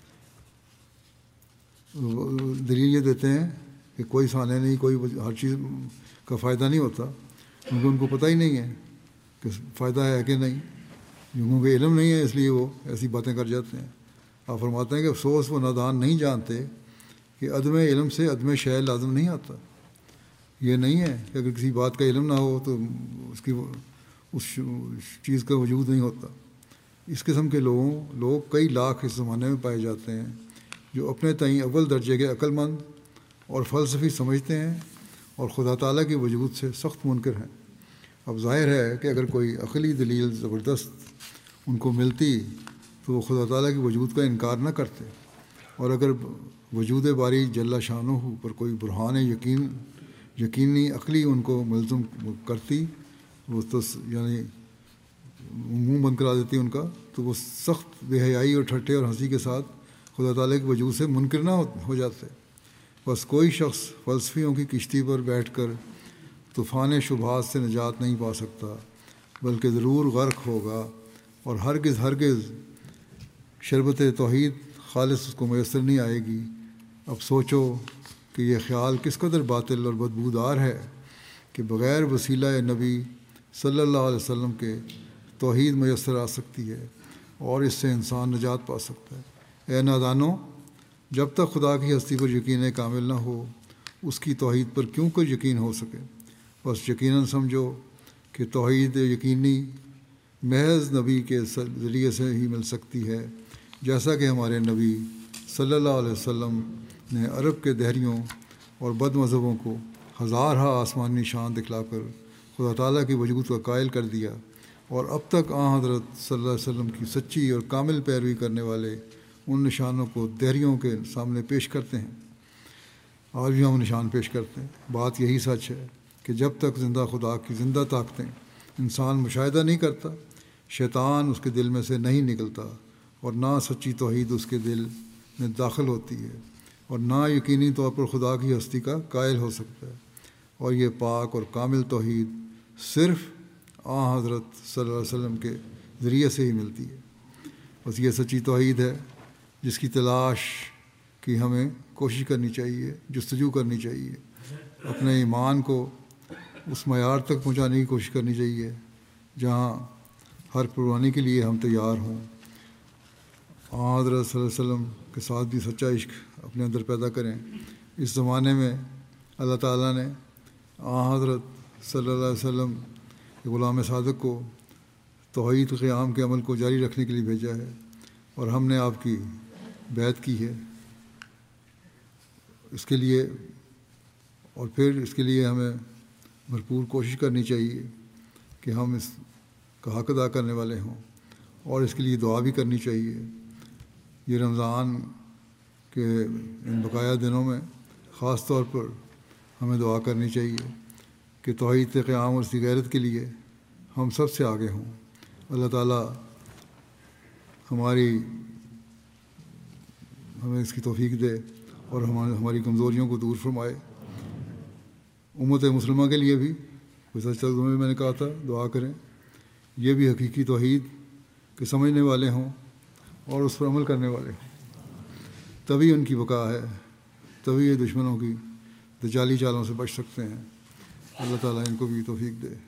دلیل یہ دیتے ہیں کہ کوئی سانے نہیں، کوئی ہر چیز کا فائدہ نہیں ہوتا، کیونکہ ان کو پتہ ہی نہیں ہے کہ فائدہ ہے کہ نہیں، کیونکہ علم نہیں ہے، اس لیے وہ ایسی باتیں کر جاتے ہیں۔ آپ فرماتے ہیں کہ افسوس وہ نادان نہیں جانتے کہ عدم علم سے عدم شے لازم نہیں آتا۔ یہ نہیں ہے کہ اگر کسی بات کا علم نہ ہو تو اس چیز کا وجود نہیں ہوتا۔ اس قسم کے لوگ کئی لاکھ اس زمانے میں پائے جاتے ہیں جو اپنے تئیں اول درجے کے عقل مند اور فلسفی سمجھتے ہیں اور خدا تعالیٰ کے وجود سے سخت منکر ہیں۔ اب ظاہر ہے کہ اگر کوئی عقلی دلیل زبردست ان کو ملتی تو وہ خدا تعالیٰ کے وجود کا انکار نہ کرتے، اور اگر وجود باری جل شانہ پر کوئی برہان یقینی عقلی ان کو ملزم کرتی، وہ یعنی منہ بند کرا دیتی ان کا، تو وہ سخت بے حیائی اور ٹھٹے اور ہنسی کے ساتھ خدا تعالیٰ کے وجود سے منکر نہ ہو جاتے۔ بس کوئی شخص فلسفیوں کی کشتی پر بیٹھ کر طوفان شبہات سے نجات نہیں پا سکتا، بلکہ ضرور غرق ہوگا، اور ہرگز شربت توحید خالص اس کو میسر نہیں آئے گی۔ اب سوچو کہ یہ خیال کس قدر باطل اور بدبودار ہے کہ بغیر وسیلہ نبی صلی اللہ علیہ وسلم کے توحید میسر آ سکتی ہے اور اس سے انسان نجات پا سکتا ہے۔ اے نادانو، جب تک خدا کی ہستی پر یقین کامل نہ ہو اس کی توحید پر کیوں کوئی یقین ہو سکے؟ بس یقیناً سمجھو کہ توحید یقینی محض نبی کے ذریعے سے ہی مل سکتی ہے، جیسا کہ ہمارے نبی صلی اللہ علیہ وسلم نے عرب کے دہریوں اور بد مذہبوں کو ہزارہا آسمانی نشان دکھلا کر خدا تعالیٰ کے وجود کا قائل کر دیا، اور اب تک حضرت صلی اللہ علیہ وسلم کی سچی اور کامل پیروی کرنے والے ان نشانوں کو دہریوں کے سامنے پیش کرتے ہیں۔ آج بھی ہم نشان پیش کرتے ہیں۔ بات یہی سچ ہے کہ جب تک زندہ خدا کی زندہ طاقتیں انسان مشاہدہ نہیں کرتا، شیطان اس کے دل میں سے نہیں نکلتا، اور نہ سچی توحید اس کے دل میں داخل ہوتی ہے، اور نہ یقینی طور پر خدا کی ہستی کا قائل ہو سکتا ہے۔ اور یہ پاک اور کامل توحید صرف حضرت صلی اللہ علیہ وسلم کے ذریعے سے ہی ملتی ہے۔ بس یہ سچی توحید ہے جس کی تلاش کی ہمیں کوشش کرنی چاہیے، جستجو کرنی چاہیے، اپنے ایمان کو اس معیار تک پہنچانے کی کوشش کرنی چاہیے جہاں ہر قربانی کے لیے ہم تیار ہوں۔ حضرت صلی اللہ علیہ وسلم کے ساتھ بھی سچا عشق اپنے اندر پیدا کریں۔ اس زمانے میں اللہ تعالیٰ نے حضرت صلی اللہ علیہ وسلم کے غلام صادق کو توحید قیام کے عمل کو جاری رکھنے کے لیے بھیجا ہے، اور ہم نے آپ کی بیعت کی ہے اس کے لیے، اور پھر اس کے لیے ہمیں بھرپور کوشش کرنی چاہیے کہ ہم اس کا حق ادا کرنے والے ہوں، اور اس کے لیے دعا بھی کرنی چاہیے۔ یہ رمضان کے ان بقایا دنوں میں خاص طور پر ہمیں دعا کرنی چاہیے کہ توحید قیام اور اس کی غیرت کے لیے ہم سب سے آگے ہوں۔ اللہ تعالیٰ ہمیں اس کی توفیق دے اور ہماری کمزوریوں کو دور فرمائے۔ امت مسلمہ کے لیے بھی گزشتہ دنوں میں نے کہا تھا دعا کریں، یہ بھی حقیقی توحید کے سمجھنے والے ہوں اور اس پر عمل کرنے والے ہوں، تبھی ان کی بقا ہے، تبھی یہ دشمنوں کی دجالی چالوں سے بچ سکتے ہیں۔ اللہ تعالیٰ ان کو بھی توفیق دے۔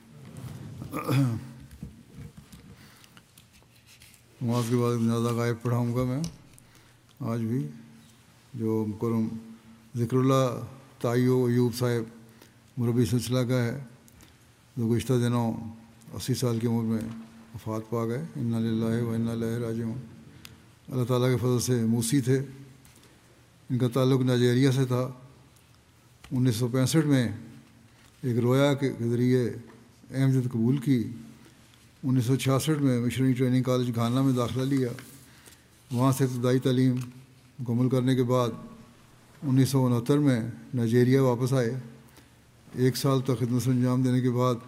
نماز کے بعد جنازہ غائب پڑھاؤں گا میں آج بھی، جو مکرم ذکر اللہ تائیو ایوب صاحب مربی سلسلہ کا ہے، جو گزشتہ دنوں 80 سال کی عمر میں وفات پا گئے۔ انا للہ و انا الیہ راجعون۔ اللہ تعالیٰ کے فضل سے موسی تھے، ان کا تعلق نائجیریا سے تھا۔ 1965 میں ایک رویا کے ذریعے احمدیت قبول کی۔ 1966 میں مشنری ٹریننگ کالج گھانا میں داخلہ لیا، وہاں سے ابتدائی تعلیم مکمل کرنے کے بعد 1969 میں نائجیریا واپس آئے۔ 1 سال تک خدمت سے انجام دینے کے بعد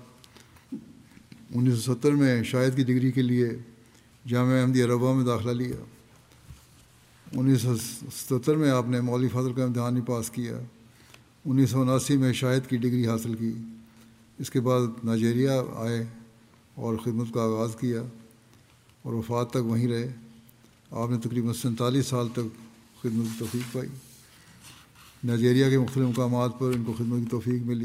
1970 میں شاعری کی ڈگری کے لیے جامعہ احمدیہ ربوہ میں داخلہ لیا۔ 1977 میں آپ نے مولوی فاضل کا امتحان بھی پاس کیا۔ 1979 میں شاعری کی ڈگری حاصل کی۔ اس کے بعد نائجیریا آئے اور خدمت کا آغاز کیا اور وفات تک وہیں رہے۔ آپ نے تقریباً 47 سال تک خدمت کی توفیق پائی۔ نائجیریا کے مختلف مقامات پر ان کو خدمت کی توفیق ملی۔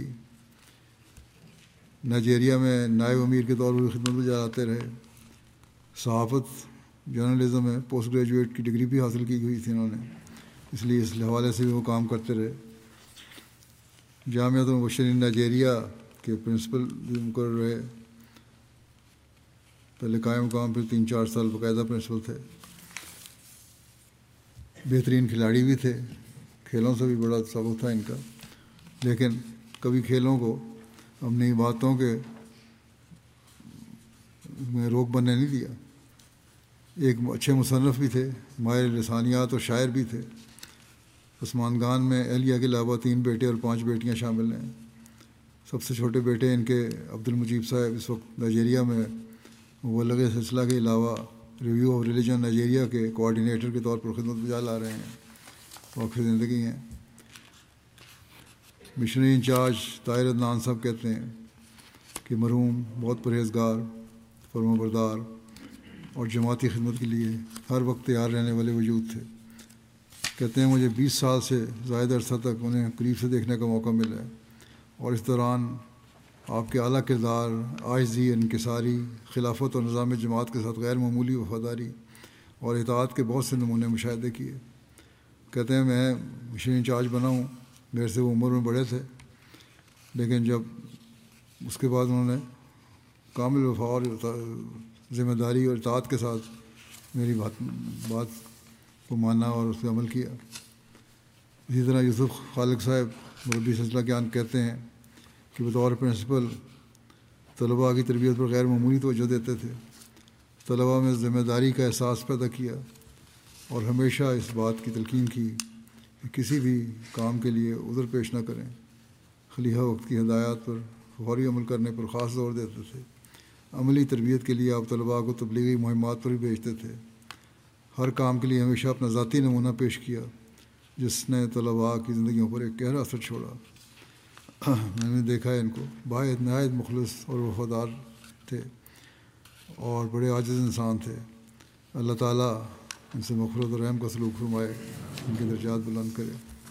نائجیریا میں نائب امیر کے طور پر خدمت گزار آتے رہے۔ صحافت جرنلزم میں پوسٹ گریجویٹ کی ڈگری بھی حاصل کی ہوئی تھی انہوں نے، اس لیے اس حوالے سے بھی وہ کام کرتے رہے۔ جامعۃ المبشرین نائجیریا کے پرنسپل بھی مقرر رہے، پہلے قائم مقام پھر 3-4 سال باقاعدہ پرنسپل تھے۔ بہترین کھلاڑی بھی تھے، کھیلوں سے بھی بڑا تعلق تھا ان کا، لیکن کبھی کھیلوں کو اپنی باتوں کے میں روک بننے نہیں دیا۔ ایک اچھے مصنف بھی تھے، ماہر لسانیات اور شاعر بھی تھے۔ عثمان خان میں اہلیہ کے علاوہ 3 بیٹے اور 5 بیٹیاں شامل ہیں۔ سب سے چھوٹے بیٹے ان کے عبد المجیب صاحب اس وقت نائجیریا میں مبلغ سلسلہ کے علاوہ ریویو آف ریلیجن نائجیریا کے کوآرڈینیٹر کے طور پر خدمت بجا لا رہے ہیں، واقعی زندگی ہیں۔ مشنری انچارج طاہر عدنان صاحب کہتے ہیں کہ مرحوم بہت پرہیزگار، فرمانبردار اور جماعتی خدمت کے لیے ہر وقت تیار رہنے والے وجود تھے۔ کہتے ہیں مجھے 20 سال سے زائد عرصہ تک انہیں قریب سے دیکھنے کا موقع ملا ہے، اور اس دوران آپ کے اعلیٰ کردار، عاجزی، انکساری، خلافت اور نظام جماعت کے ساتھ غیر معمولی وفاداری اور اطاعت کے بہت سے نمونے مشاہدے کیے۔ کہتے ہیں میں مشنری انچارج بنا ہوں، میرے سے وہ عمر میں بڑے تھے، لیکن جب اس کے بعد انہوں نے کامل وفا اور ذمہ داری اور اطاعت کے ساتھ میری بات کو مانا اور اس پہ عمل کیا۔ اسی طرح یوسف خالق صاحب مربی سلسلہ کیان کہتے ہیں کہ بطور پرنسپل طلباء کی تربیت پر غیر معمولی توجہ دیتے تھے، طلباء میں ذمہ داری کا احساس پیدا کیا اور ہمیشہ اس بات کی تلقین کی کہ کسی بھی کام کے لیے عذر پیش نہ کریں۔ خلیفہ وقت کی ہدایات پر فوری عمل کرنے پر خاص زور دیتے تھے۔ عملی تربیت کے لیے آپ طلباء کو تبلیغی مہمات پر بھی بھیجتے تھے۔ ہر کام کے لیے ہمیشہ اپنا ذاتی نمونہ پیش کیا، جس نے طلباء کی زندگیوں پر ایک گہرا اثر چھوڑا۔ میں نے دیکھا ہے ان کو، نہایت مخلص اور وفادار تھے اور بڑے عاجز انسان تھے۔ اللہ تعالیٰ ان سے مغفرت اور رحم کا سلوک فرمائے، ان کے درجات بلند کرے۔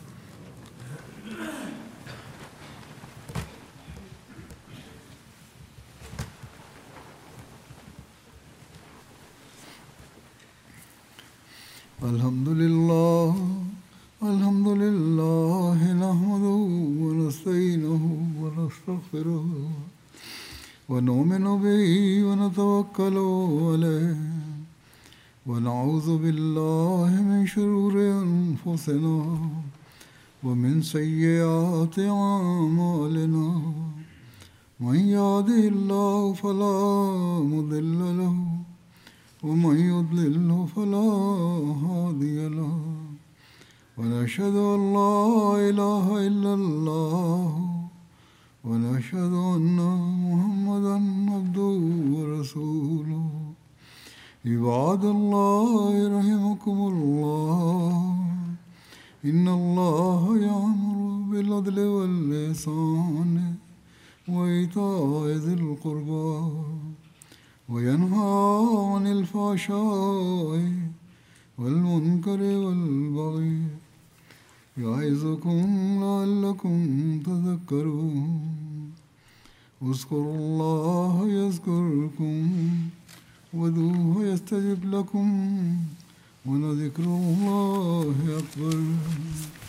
الحمد للہ نحمده ونستعینه ونستغفره ونؤمن به ونتوکل علیہ ونعوذ باللہ من شرور انفسنا ومن سیئات اعمالنا من يهده الله فلا مضل له ومن يضلل فلا هادي له ونشهد أن لا إله إلا الله ونشهد أن محمدا عبده ورسوله عباد الله رحمكم الله إن الله يأمر بالعدل والإحسان وإيتاء ذي القربى وينهى عن الفحشاء والمنكر والبغي يعظكم لعلكم تذكرون اذكروا الله يذكركم وادعوه يستجب لكم ولذكر الله أكبر.